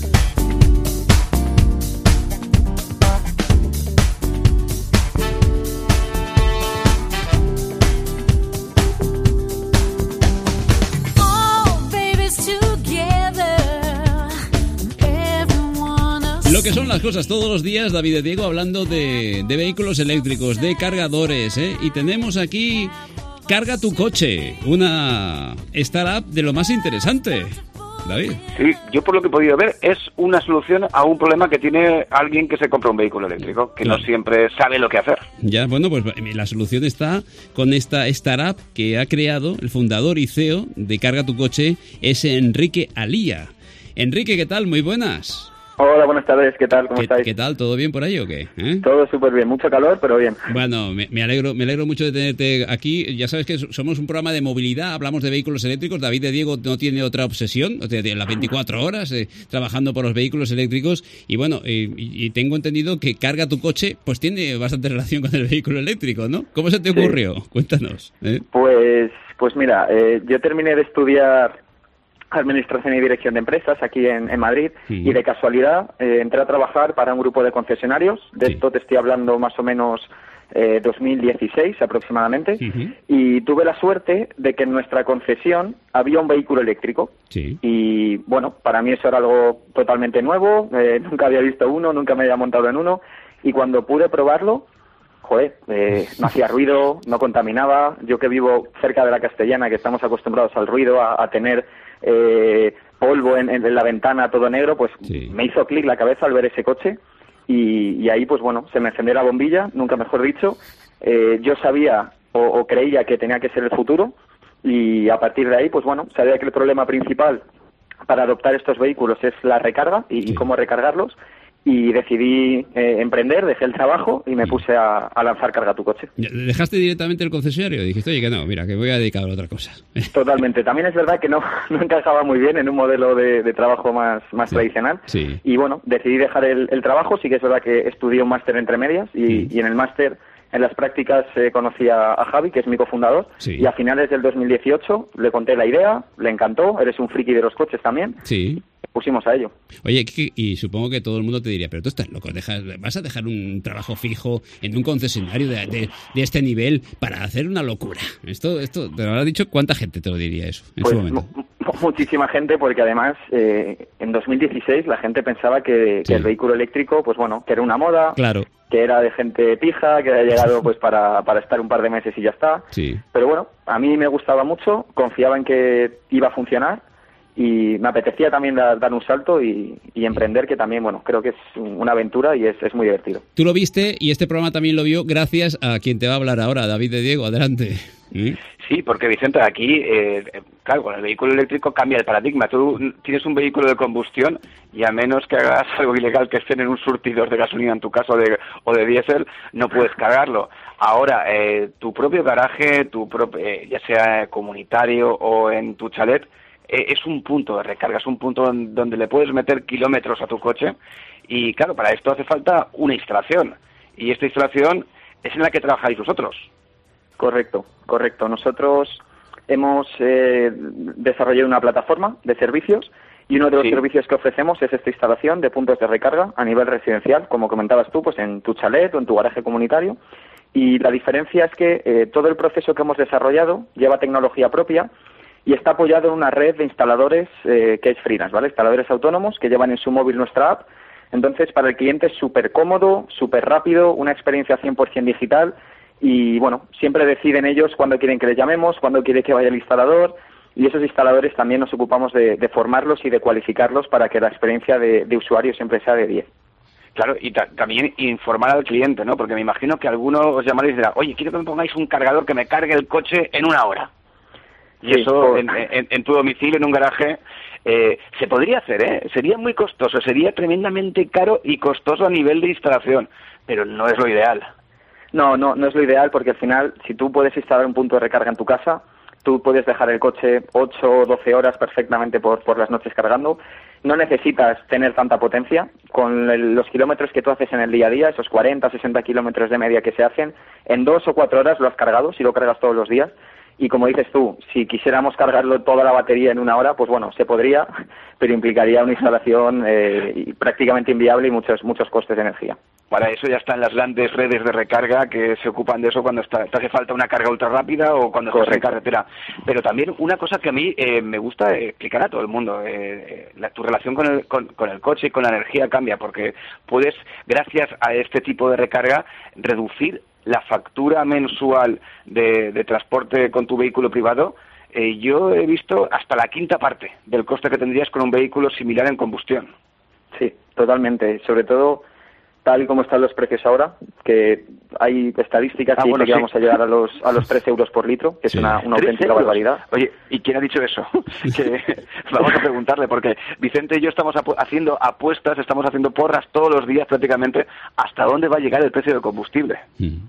Lo que son las cosas todos los días, David y Diego, hablando de, de vehículos eléctricos, de cargadores, ¿eh? Y tenemos aquí Carga tu coche, una startup de lo más interesante. David. Sí, yo por lo que he podido ver es una solución a un problema que tiene alguien que se compra un vehículo eléctrico, que claro. no siempre sabe lo que hacer. Ya, bueno, pues la solución está con esta startup que ha creado el fundador y C E O de Carga tu coche, es Enrique Alía. Enrique, ¿qué tal? Muy buenas. Hola, buenas tardes, ¿qué tal? ¿Cómo ¿Qué, estáis? ¿Qué tal? ¿Todo bien por ahí o qué? ¿Eh? Todo súper bien, mucho calor, pero bien. Bueno, me, me alegro me alegro mucho de tenerte aquí. Ya sabes que somos un programa de movilidad, hablamos de vehículos eléctricos. David de Diego no tiene otra obsesión, o sea, las veinticuatro horas eh, trabajando por los vehículos eléctricos. Y bueno, eh, y, y tengo entendido que Carga tu coche pues tiene bastante relación con el vehículo eléctrico, ¿no? ¿Cómo se te ocurrió? Sí. Cuéntanos. ¿eh? Pues, pues mira, eh, yo terminé de estudiar Administración y Dirección de Empresas aquí en, en Madrid sí. y de casualidad eh, entré a trabajar para un grupo de concesionarios. De sí. esto te estoy hablando más o menos eh, dos mil dieciséis aproximadamente. Uh-huh. Y tuve la suerte de que en nuestra concesión había un vehículo eléctrico. Sí. Y bueno, para mí eso era algo totalmente nuevo. Eh, nunca había visto uno, nunca me había montado en uno. Y cuando pude probarlo, joder, eh, no hacía ruido, no contaminaba. Yo que vivo cerca de la Castellana, que estamos acostumbrados al ruido, a, a tener eh, polvo en, en la ventana, todo negro, pues sí. me hizo clic la cabeza al ver ese coche y, y ahí, pues bueno, se me encendió la bombilla, nunca mejor dicho. Eh, yo sabía o, o creía que tenía que ser el futuro y a partir de ahí, pues bueno, sabía que el problema principal para adoptar estos vehículos es la recarga y, sí. y cómo recargarlos. Y decidí eh, emprender, dejé el trabajo y me puse a, a lanzar Carga tu coche. ¿Dejaste directamente el concesionario? Dijiste, oye, que no, mira, que voy a dedicar a otra cosa. Totalmente. También es verdad que no, no encajaba muy bien en un modelo de, de trabajo más, más sí. tradicional. Sí. Y bueno, decidí dejar el, el trabajo. Sí que es verdad que estudié un máster entre medias y, sí. y en el máster, en las prácticas, eh, conocí a, a Javi, que es mi cofundador. Sí. Y a finales del dos mil dieciocho le conté la idea, le encantó. Eres un friki de los coches también. Sí. Pusimos a ello. Oye, y supongo que todo el mundo te diría, pero tú estás loco, dejas, ¿vas a dejar un trabajo fijo en un concesionario de, de, de este nivel para hacer una locura? Esto, esto te lo habrá dicho, ¿cuánta gente te lo diría eso en pues, su momento? M- muchísima gente, porque además eh, en dos mil dieciséis la gente pensaba que, sí. que el vehículo eléctrico, pues bueno, que era una moda, claro. que era de gente pija, que había llegado pues para, para estar un par de meses y ya está. Sí. Pero bueno, a mí me gustaba mucho, confiaba en que iba a funcionar. Y me apetecía también dar, dar un salto y, y emprender, que también, bueno, creo que es una aventura y es, es muy divertido. Tú lo viste y este programa también lo vio gracias a quien te va a hablar ahora, David de Diego. Adelante. ¿Mm? Sí, porque Vicente, aquí, eh, claro, con el vehículo eléctrico cambia el paradigma. Tú tienes un vehículo de combustión y a menos que hagas algo ilegal, que estén en un surtidor de gasolina en tu caso de, o de diésel, no puedes cargarlo. Ahora, eh, tu propio garaje, tu propio, eh, ya sea comunitario o en tu chalet, es un punto de recarga, es un punto donde le puedes meter kilómetros a tu coche y claro, para esto hace falta una instalación y esta instalación es en la que trabajáis vosotros. Correcto, correcto. Nosotros hemos eh, desarrollado una plataforma de servicios y uno de los sí. servicios que ofrecemos es esta instalación de puntos de recarga a nivel residencial, como comentabas tú, pues en tu chalet o en tu garaje comunitario. Y la diferencia es que eh, todo el proceso que hemos desarrollado lleva tecnología propia y está apoyado en una red de instaladores eh, que es freelance, ¿vale? Instaladores autónomos que llevan en su móvil nuestra app. Entonces, para el cliente es súper cómodo, súper rápido, una experiencia cien por ciento digital y, bueno, siempre deciden ellos cuándo quieren que les llamemos, cuándo quiere que vaya el instalador y esos instaladores también nos ocupamos de, de formarlos y de cualificarlos para que la experiencia de, de usuario siempre sea de diez. Claro, y ta- también informar al cliente, ¿no? Porque me imagino que alguno os llamaréis y dirá, oye, quiero que me pongáis un cargador que me cargue el coche en una hora. Y sí, eso por... en, en, en tu domicilio, en un garaje, eh, se podría hacer, ¿eh? Sería muy costoso, sería tremendamente caro y costoso a nivel de instalación, pero no es lo ideal. No, no, no es lo ideal porque al final, si tú puedes instalar un punto de recarga en tu casa, tú puedes dejar el coche ocho o doce horas perfectamente por, por las noches cargando. No necesitas tener tanta potencia. Con el, los kilómetros que tú haces en el día a día, esos cuarenta, sesenta kilómetros de media que se hacen, en dos o cuatro horas lo has cargado, si lo cargas todos los días. Y como dices tú, si quisiéramos cargarlo toda la batería en una hora, pues bueno, se podría, pero implicaría una instalación eh, prácticamente inviable y muchos muchos costes de energía. Para eso ya están las grandes redes de recarga que se ocupan de eso cuando está, te hace falta una carga ultra rápida o cuando estás en carretera. Pero también una cosa que a mí eh, me gusta explicar a todo el mundo, eh, la, tu relación con el, con, con el coche y con la energía cambia, porque puedes, gracias a este tipo de recarga, reducir la factura mensual de, de transporte con tu vehículo privado. Eh, yo he visto hasta la quinta parte del coste que tendrías con un vehículo similar en combustión. Sí, totalmente. Sobre todo, tal y como están los precios ahora, que hay estadísticas ah, que bueno, dicen que sí. vamos a llegar a los a los tres euros por litro, que sí. es una, una auténtica barbaridad. Oye, ¿y quién ha dicho eso? Que vamos a preguntarle, porque Vicente y yo estamos apu- haciendo apuestas, estamos haciendo porras todos los días prácticamente, ¿hasta dónde va a llegar el precio del combustible?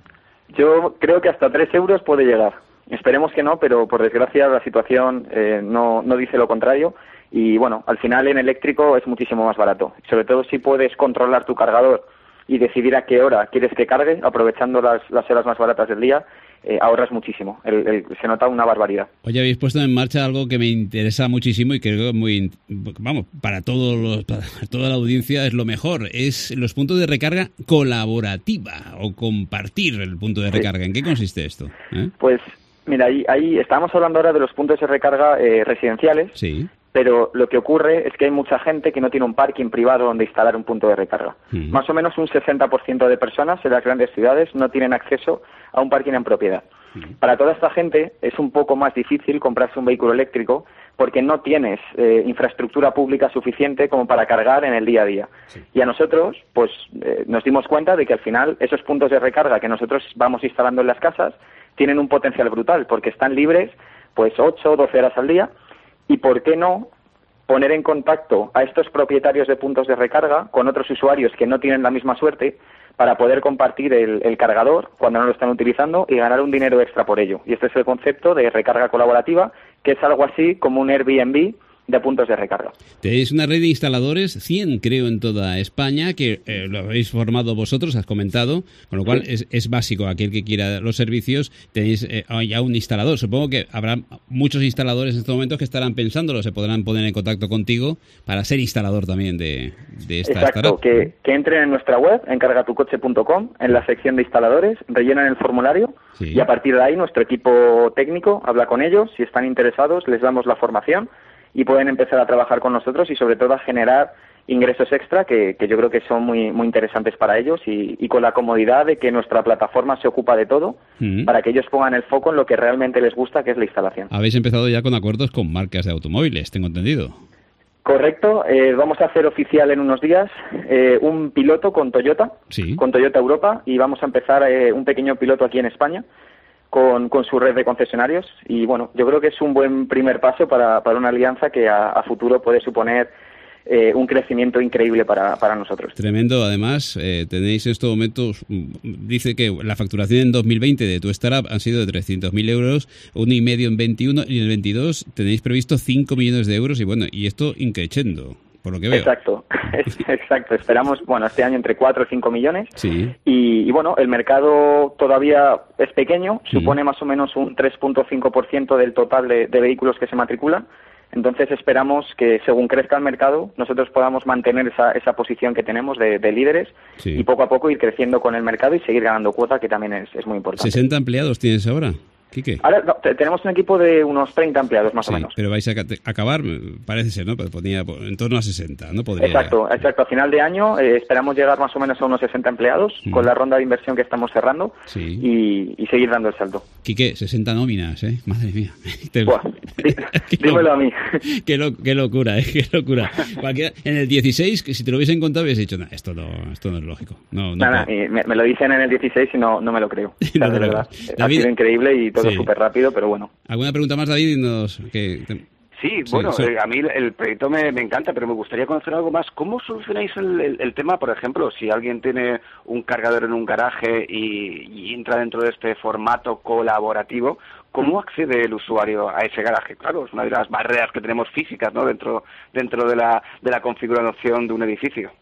Yo creo que hasta tres euros puede llegar. Esperemos que no, pero por desgracia la situación eh, no, no dice lo contrario. Y bueno, al final en eléctrico es muchísimo más barato. Sobre todo si puedes controlar tu cargador y decidir a qué hora quieres que cargue, aprovechando las, las horas más baratas del día, eh, ahorras muchísimo. El, el, se nota una barbaridad. Oye, habéis puesto en marcha algo que me interesa muchísimo y creo que muy, vamos, para todos los, para toda la audiencia es lo mejor. Es los puntos de recarga colaborativa o compartir el punto de recarga. ¿En qué consiste esto? ¿Eh? Pues mira, ahí, ahí estábamos hablando ahora de los puntos de recarga eh, residenciales. Sí. Pero lo que ocurre es que hay mucha gente que no tiene un parking privado donde instalar un punto de recarga. Mm. Más o menos un sesenta por ciento de personas en las grandes ciudades no tienen acceso a un parking en propiedad. Mm. Para toda esta gente es un poco más difícil comprarse un vehículo eléctrico porque no tienes eh, infraestructura pública suficiente como para cargar en el día a día. Sí. Y a nosotros, pues eh, nos dimos cuenta de que al final esos puntos de recarga que nosotros vamos instalando en las casas tienen un potencial brutal porque están libres pues ocho o doce horas al día. ¿Y por qué no poner en contacto a estos propietarios de puntos de recarga con otros usuarios que no tienen la misma suerte para poder compartir el, el cargador cuando no lo están utilizando y ganar un dinero extra por ello? Y este es el concepto de recarga colaborativa, que es algo así como un Airbnb de puntos de recarga. Tenéis una red de instaladores, cien creo en toda España, que eh, lo habéis formado vosotros, has comentado, con lo cual sí. es, es básico, aquel que quiera los servicios, tenéis eh, ya un instalador. Supongo que habrá muchos instaladores en estos momentos que estarán pensándolo, se podrán poner en contacto contigo para ser instalador también de, de esta Exacto, startup. que, que entren en nuestra web, en carga tu coche punto com, en la sección de instaladores, rellenan el formulario sí. y a partir de ahí nuestro equipo técnico habla con ellos, si están interesados les damos la formación y pueden empezar a trabajar con nosotros y sobre todo a generar ingresos extra que, que yo creo que son muy muy interesantes para ellos y, y con la comodidad de que nuestra plataforma se ocupa de todo mm. para que ellos pongan el foco en lo que realmente les gusta, que es la instalación. Habéis empezado ya con acuerdos con marcas de automóviles, tengo entendido. Correcto, eh, vamos a hacer oficial en unos días eh, un piloto con Toyota, sí. con Toyota Europa, y vamos a empezar eh, un pequeño piloto aquí en España con, con su red de concesionarios y bueno, yo creo que es un buen primer paso para, para una alianza que a, a futuro puede suponer eh, un crecimiento increíble para, para nosotros. Tremendo, además eh, tenéis en estos momentos, dice que la facturación en dos mil veinte de tu startup han sido de trescientos mil euros, uno y medio en veintiuno y en el veintidós tenéis previsto cinco millones de euros y bueno, y esto increciendo. Por lo que veo. Exacto, exacto. Esperamos, bueno, este año entre cuatro y cinco millones. Sí. Y, y bueno, el mercado todavía es pequeño, supone mm. más o menos un tres punto cinco por ciento del total de, de vehículos que se matriculan. Entonces esperamos que según crezca el mercado nosotros podamos mantener esa, esa posición que tenemos de, de líderes sí. y poco a poco ir creciendo con el mercado y seguir ganando cuota, que también es, es muy importante. ¿sesenta empleados tienes ahora? ¿Quique? Ahora no, tenemos un equipo de unos treinta empleados más sí, o menos. Pero vais a acabar, parece ser, ¿no? Ponía en torno a sesenta, ¿no? Podría... Exacto, exacto. A final de año eh, esperamos llegar más o menos a unos sesenta empleados mm. con la ronda de inversión que estamos cerrando sí. y, y seguir dando el salto. Quique, sesenta nóminas, ¿eh? Madre mía. Buah, dí, dímelo a mí. Qué, lo, qué locura, ¿eh? Qué locura. Cualquiera, en el dieciséis, si te lo hubiesen contado, hubieses dicho, nah, esto no, esto no es lógico. No, no Nada, me, me lo dicen en el dieciséis y no, no me lo creo. O sea, no de verdad. David, ha sido increíble y todo sí. súper rápido, pero bueno. ¿Alguna pregunta más, David? Nos, que, te... Sí, bueno, sí, sí. Eh, a mí el proyecto me, me encanta, pero me gustaría conocer algo más. ¿Cómo solucionáis el, el, el tema, por ejemplo, si alguien tiene un cargador en un garaje y, y entra dentro de este formato colaborativo? ¿Cómo accede el usuario a ese garaje? Claro, es una de las barreras que tenemos físicas, ¿no? Dentro dentro de la de la configuración de un edificio.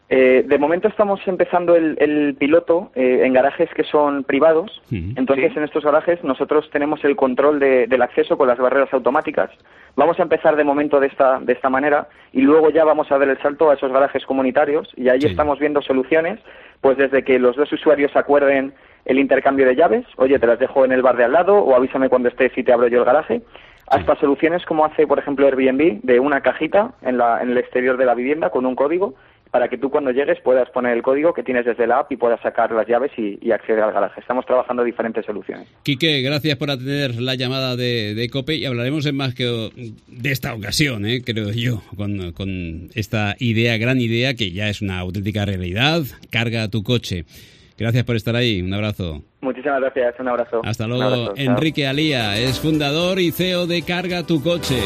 Eh, de momento estamos empezando el, el piloto eh, en garajes que son privados. Sí. Entonces, sí. En estos garajes nosotros tenemos el control de, del acceso con las barreras automáticas. Vamos a empezar de momento de esta, de esta manera y luego ya vamos a dar el salto a esos garajes comunitarios y ahí sí. estamos viendo soluciones, pues desde que los dos usuarios acuerden el intercambio de llaves, oye, te las dejo en el bar de al lado o avísame cuando estés y te abro yo el garaje, hasta sí. soluciones como hace, por ejemplo, Airbnb, de una cajita en, la, en el exterior de la vivienda con un código, para que tú cuando llegues puedas poner el código que tienes desde la app y puedas sacar las llaves y, y acceder al garaje. Estamos trabajando diferentes soluciones. Quique, gracias por atender la llamada de, de COPE y hablaremos en más que de esta ocasión, ¿eh? creo yo, con, con esta idea, gran idea, que ya es una auténtica realidad. Carga tu coche. Gracias por estar ahí. Un abrazo. Muchísimas gracias. Un abrazo. Hasta luego. Abrazo, Enrique Alía es fundador y C E O de Carga tu coche.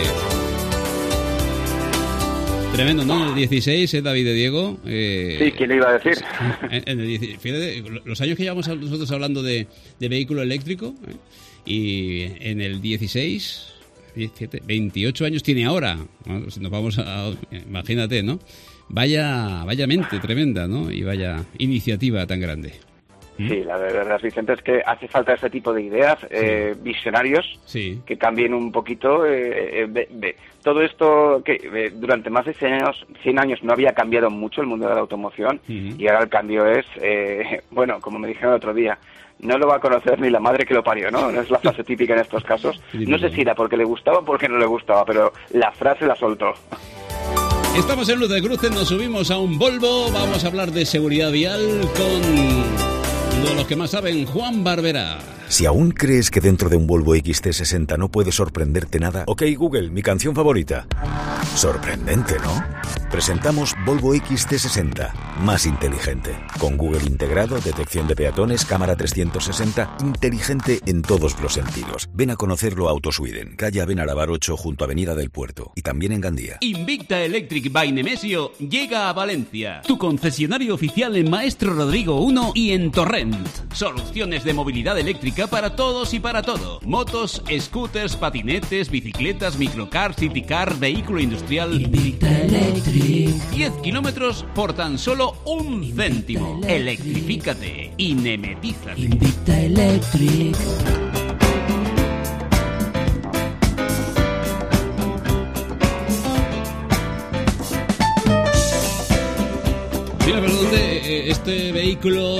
Tremendo, ¿no? En el dieciséis, ¿eh, David de Diego? Eh, sí, ¿quién le iba a decir? En, en el dieciséis, fíjate, los años que llevamos nosotros hablando de, de vehículo eléctrico, ¿eh? Y en el dieciséis, diecisiete, veintiocho años tiene ahora. Bueno, si nos vamos a... Imagínate, ¿no? Vaya, vaya mente tremenda, ¿no? Y vaya iniciativa tan grande. Sí, la verdad, Vicente, es que hace falta ese tipo de ideas, sí. eh, visionarios, sí. que cambien un poquito. Eh, eh, de, de, todo esto que eh, durante más de cien años, cien años no había cambiado mucho el mundo de la automoción, uh-huh. y ahora el cambio es, eh, bueno, como me dijeron el otro día, no lo va a conocer ni la madre que lo parió, ¿no? No es la frase típica en estos casos. No sé si era porque le gustaba o porque no le gustaba, pero la frase la soltó. Estamos en Luz de Cruce, nos subimos a un Volvo, vamos a hablar de seguridad vial con... uno de los que más saben, Juan Barberá. Si aún crees que dentro de un Volvo X C sesenta no puede sorprenderte nada... Ok, Google, mi canción favorita. Sorprendente, ¿no? Presentamos Volvo X C sesenta, más inteligente. Con Google integrado, detección de peatones, cámara trescientos sesenta, inteligente en todos los sentidos. Ven a conocerlo a Autosweden, calle Benarabar ocho junto a Avenida del Puerto. Y también en Gandía. Invicta Electric by Nemesio llega a Valencia. Tu concesionario oficial en Maestro Rodrigo uno y en Torrent. Soluciones de movilidad eléctrica para todos y para todo. Motos, scooters, patinetes, bicicletas, microcars, citycar, vehículo industrial. Invicta Electric. diez kilómetros por tan solo un céntimo. Electrifícate y nemetízate. Invicta Electric. Mira, pero ¿dónde este vehículo...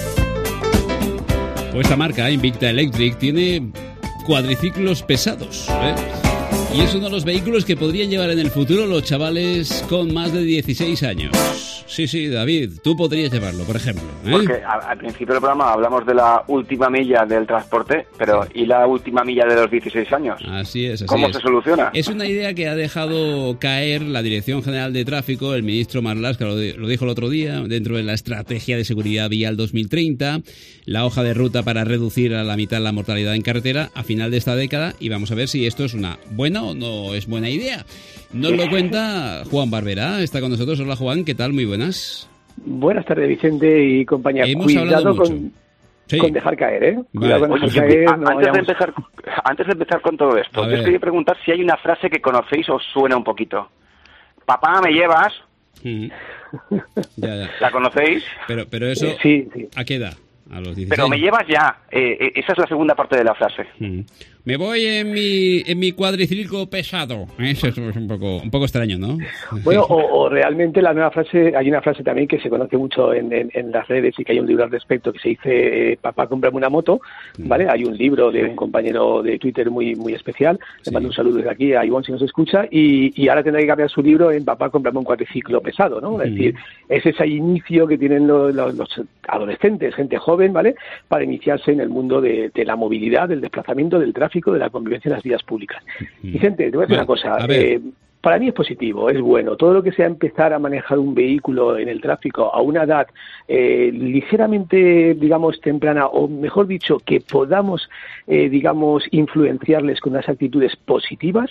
o esta marca, Invicta Electric, tiene cuadriciclos pesados, ¿eh? Y es uno de los vehículos que podrían llevar en el futuro los chavales con más de dieciséis años. Sí, sí, David, tú podrías llevarlo, por ejemplo, ¿eh? Porque a, al principio del programa hablamos de la última milla del transporte, pero ¿y la última milla de los dieciséis años? Así es, así ¿Cómo es. se soluciona? Es una idea que ha dejado caer la Dirección General de Tráfico, el ministro Marlaska lo, lo dijo el otro día, dentro de la Estrategia de Seguridad Vial dos mil treinta, la hoja de ruta para reducir a la mitad la mortalidad en carretera a final de esta década, y vamos a ver si esto es una buena o no es buena idea. Nos lo cuenta Juan Barberá, está con nosotros. Hola Juan, ¿qué tal? Muy buenas. Buenas tardes, Vicente y compañía. Hemos Cuidado con, sí. con dejar caer, ¿eh? Vale. Con Oye, dejar que, caer, a, no antes, de vayamos... empezar, antes de empezar con todo esto, yo os quería preguntar si hay una frase que conocéis o os suena un poquito. Papá, ¿me llevas? Mm. ya, ya. ¿La conocéis? Pero, pero eso, sí, sí. ¿a qué edad? A los dieciséis. Pero me llevas ya. Eh, eh, esa es la segunda parte de la frase. Mm. Me voy en mi en mi cuadriciclo pesado. Eso es un poco un poco extraño, ¿no? Bueno, o, o realmente la nueva frase, hay una frase también que se conoce mucho en, en, en las redes y que hay un libro al respecto que se dice, eh, papá, cómprame una moto, ¿vale? Hay un libro de un compañero de Twitter muy muy especial, le mando un saludo desde aquí a Ivonne si nos escucha, y, y ahora tendrá que cambiar su libro en papá, cómprame un cuadriciclo pesado, ¿no? Es decir, es ese inicio que tienen los, los, los adolescentes, gente joven, ¿vale? Para iniciarse en el mundo de, de la movilidad, del desplazamiento, del tráfico, de la convivencia en las vías públicas. Vicente, te voy a decir una cosa. Eh, para mí es positivo, es bueno. Todo lo que sea empezar a manejar un vehículo en el tráfico a una edad eh, ligeramente, digamos, temprana, o mejor dicho, que podamos, eh, digamos, influenciarles con unas actitudes positivas,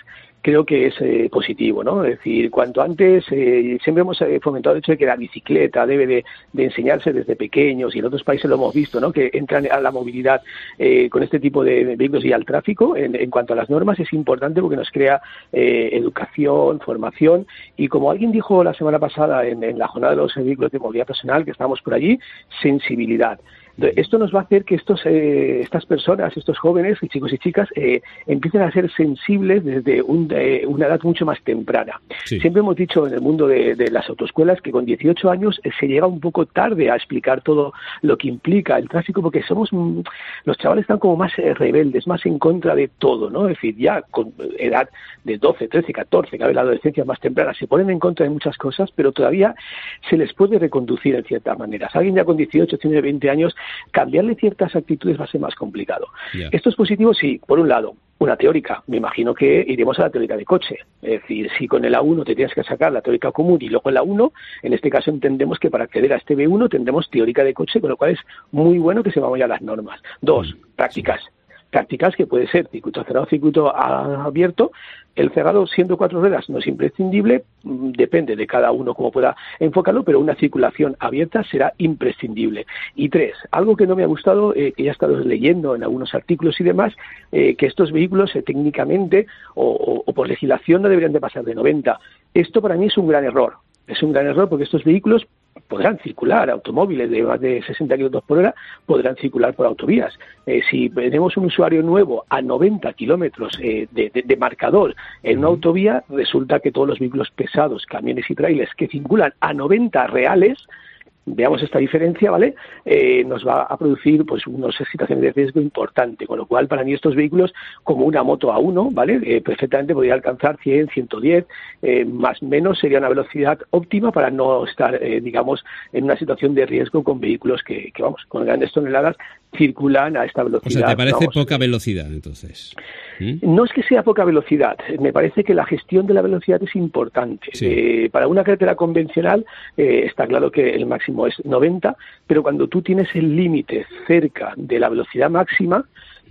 creo que es eh, positivo, ¿no? Es decir, cuanto antes, eh, siempre hemos eh, fomentado el hecho de que la bicicleta debe de, de enseñarse desde pequeños, y en otros países lo hemos visto, ¿no? Que entran a la movilidad eh, con este tipo de vehículos y al tráfico. En, en cuanto a las normas, es importante porque nos crea eh, educación, formación, y como alguien dijo la semana pasada en, en la jornada de los vehículos de movilidad personal, que estábamos por allí, sensibilidad. Esto nos va a hacer que estos, eh, estas personas, estos jóvenes, chicos y chicas, eh, empiecen a ser sensibles desde un, eh, una edad mucho más temprana. Sí. Siempre hemos dicho en el mundo de, de las autoescuelas que con dieciocho años eh, se llega un poco tarde a explicar todo lo que implica el tráfico, porque somos mm, los chavales están como más eh, rebeldes, más en contra de todo, ¿no? Es decir, ya con edad de doce, trece, catorce, que a ver, la adolescencia más temprana, se ponen en contra de muchas cosas, pero todavía se les puede reconducir en ciertas maneras. Alguien ya con dieciocho, diecinueve, veinte años, cambiarle ciertas actitudes va a ser más complicado. Yeah. Esto es positivo, sí, por un lado, una teórica. Me imagino que iremos a la teórica de coche. Es decir, si con el A uno te tienes que sacar la teórica común y luego el A uno, en este caso entendemos que para acceder a este B uno tendremos teórica de coche, con lo cual es muy bueno que se vayan a las normas. Dos, mm. prácticas. Sí. Prácticas que puede ser circuito cerrado, circuito abierto. El cerrado, siendo cuatro ruedas, no es imprescindible, depende de cada uno cómo pueda enfocarlo, pero una circulación abierta será imprescindible. Y tres, algo que no me ha gustado, eh, que ya he estado leyendo en algunos artículos y demás, eh, que estos vehículos eh, técnicamente o, o, o por legislación no deberían de pasar de noventa. Esto para mí es un gran error. Es un gran error porque estos vehículos podrán circular, automóviles de más de sesenta kilómetros por hora podrán circular por autovías. Eh, si tenemos un usuario nuevo a noventa kilómetros eh, de, de, de marcador en una autovía, resulta que todos los vehículos pesados, camiones y trailers que circulan a noventa reales, veamos esta diferencia, ¿vale? Eh, nos va a producir pues unas situaciones de riesgo importante, con lo cual para mí estos vehículos, como una moto A uno, ¿vale? Eh, perfectamente podría alcanzar cien, ciento diez, eh, más o menos sería una velocidad óptima para no estar, eh, digamos, en una situación de riesgo con vehículos que, que, vamos, con grandes toneladas circulan a esta velocidad. O sea, ¿te parece vamos, poca velocidad, entonces? ¿Mm? No es que sea poca velocidad, me parece que la gestión de la velocidad es importante. Sí. Eh, para una carretera convencional eh, está claro que el máximo es noventa, pero cuando tú tienes el límite cerca de la velocidad máxima,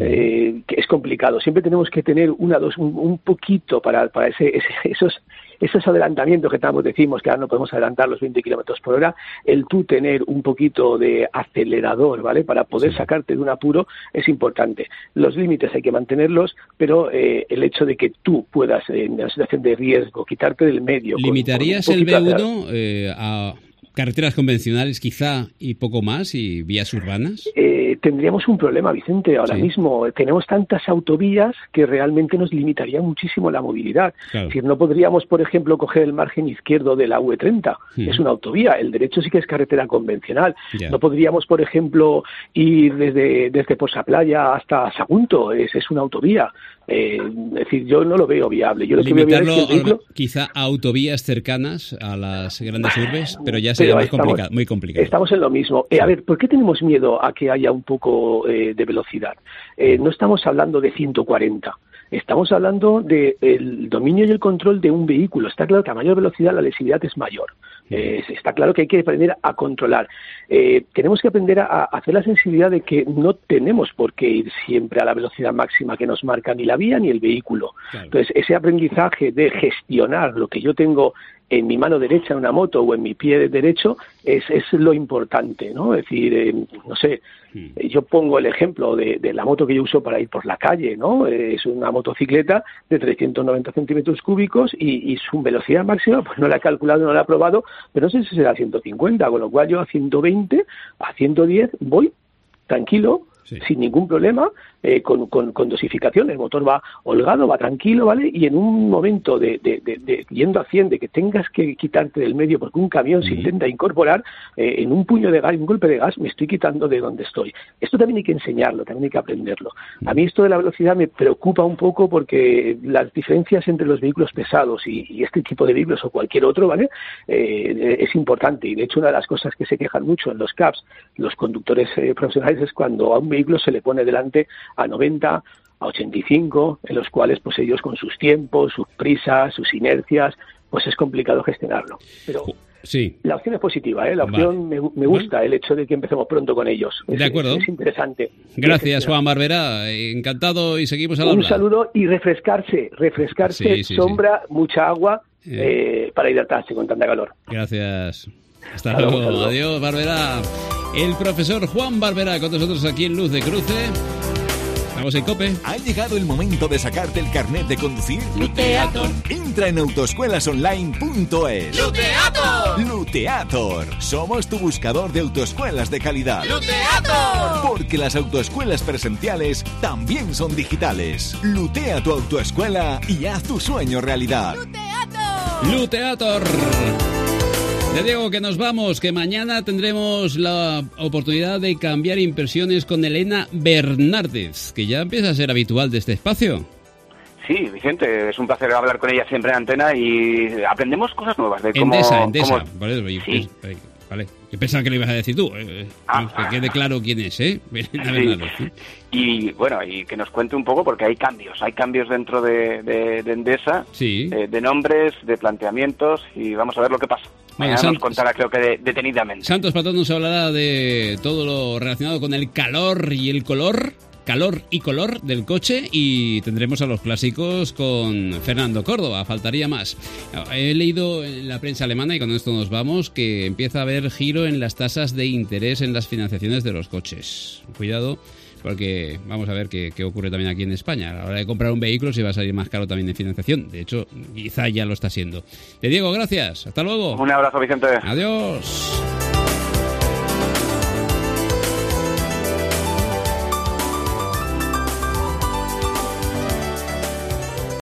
eh, que es complicado. Siempre tenemos que tener una, dos, un, un poquito para, para ese, ese, esos esos adelantamientos que estamos decimos que ahora no podemos adelantar los veinte kilómetros por hora, el tú tener un poquito de acelerador, ¿vale? Para poder sí. sacarte de un apuro es importante. Los límites hay que mantenerlos, pero eh, el hecho de que tú puedas, en una situación de riesgo, quitarte del medio... ¿Limitarías con, con el B uno eh, a carreteras convencionales quizá y poco más, y vías urbanas? Eh, tendríamos un problema, Vicente, ahora sí. mismo. Tenemos tantas autovías que realmente nos limitaría muchísimo la movilidad. Claro. Es decir, no podríamos, por ejemplo, coger el margen izquierdo de la U E treinta, hmm. es una autovía, el derecho sí que es carretera convencional. Yeah. No podríamos, por ejemplo, ir desde, desde Posaplaya hasta Sagunto, es, es una autovía. Eh, es decir, yo no lo veo viable. Yo lo que veo viable es que el vehículo... quizá a autovías cercanas a las grandes urbes, pero ya sería muy complicado, muy complicado. Estamos en lo mismo. Eh, a ver, ¿por qué tenemos miedo a que haya un poco eh, de velocidad? Eh, no estamos hablando de ciento cuarenta. Estamos hablando del de dominio y el control de un vehículo. Está claro que a mayor velocidad la lesividad es mayor. Eh, está claro que hay que aprender a controlar. Eh, tenemos que aprender a, a hacer la sensibilidad de que no tenemos por qué ir siempre a la velocidad máxima que nos marca ni la vía ni el vehículo. Claro. Entonces, ese aprendizaje de gestionar lo que yo tengo en mi mano derecha en una moto o en mi pie derecho es, es lo importante, ¿no? Es decir, eh, no sé, hmm. yo pongo el ejemplo de, de la moto que yo uso para ir por la calle, ¿no? Es una motocicleta de trescientos noventa centímetros cúbicos y, y su velocidad máxima, pues no la he calculado, no la he probado, pero no sé si será ciento cincuenta, con lo cual yo a ciento veinte, a ciento diez voy tranquilo, sí. sin ningún problema, eh, con, con, con dosificación, el motor va holgado, va tranquilo, ¿vale? Y en un momento de, de, de, de yendo a cien, de que tengas que quitarte del medio porque un camión uh-huh. se intenta incorporar, eh, en un puño de gas, un golpe de gas, me estoy quitando de donde estoy. Esto también hay que enseñarlo, también hay que aprenderlo. A mí esto de la velocidad me preocupa un poco porque las diferencias entre los vehículos pesados y, y este tipo de vehículos o cualquier otro, ¿vale? Eh, es importante, y de hecho una de las cosas que se quejan mucho en los C A Ps, los conductores eh, profesionales, es cuando a un vehículo se le pone delante a noventa, a ochenta y cinco, en los cuales pues ellos con sus tiempos, sus prisas, sus inercias, pues es complicado gestionarlo. Pero sí. La opción es positiva, ¿eh? La opción vale. me, me gusta, ¿vale? El hecho de que empecemos pronto con ellos. Es, de acuerdo. Es, es interesante. Gracias, Juan Barberá. Encantado y seguimos al habla. Un saludo y refrescarse, refrescarse, sí, sí, sombra, sí. mucha agua eh. Eh, para hidratarse con tanta calor. Gracias. Hasta luego. Luego. Adiós, Barberá. El profesor Juan Barberá con nosotros aquí en Luz de Cruce. Vamos en COPE. ¿Ha llegado el momento de sacarte el carnet de conducir? Luteator. Entra en autoescuelasonline punto es. ¡Luteator! Luteator. Somos tu buscador de autoescuelas de calidad. ¡Luteator! Porque las autoescuelas presenciales también son digitales. Lutea tu autoescuela y haz tu sueño realidad. ¡Luteator! ¡Luteator! Te digo que nos vamos, que mañana tendremos la oportunidad de cambiar impresiones con Elena Bernárdez, que ya empieza a ser habitual de este espacio. Sí, Vicente, es un placer hablar con ella siempre en antena y aprendemos cosas nuevas de cómo... Endesa, Endesa. Cómo... Vale, sí. vale. Yo pensaba que lo ibas a decir tú. Eh, ah, que quede claro quién es, ¿eh? Sí. Y bueno, y que nos cuente un poco, porque hay cambios, hay cambios dentro de, de, de Endesa, sí. eh, de nombres, de planteamientos, y vamos a ver lo que pasa. Mañana bueno, nos contará, creo que de, detenidamente. Santos Patón nos hablará de todo lo relacionado con el calor y el color. Calor y color del coche, y tendremos a los clásicos con Fernando Córdoba, faltaría más. He leído en la prensa alemana, y con esto nos vamos, que empieza a haber giro en las tasas de interés en las financiaciones de los coches. Cuidado, porque vamos a ver qué, qué ocurre también aquí en España. A la hora de comprar un vehículo se va a salir más caro también en financiación. De hecho, quizá ya lo está siendo. Te Diego, gracias. Hasta luego. Un abrazo, Vicente. Adiós.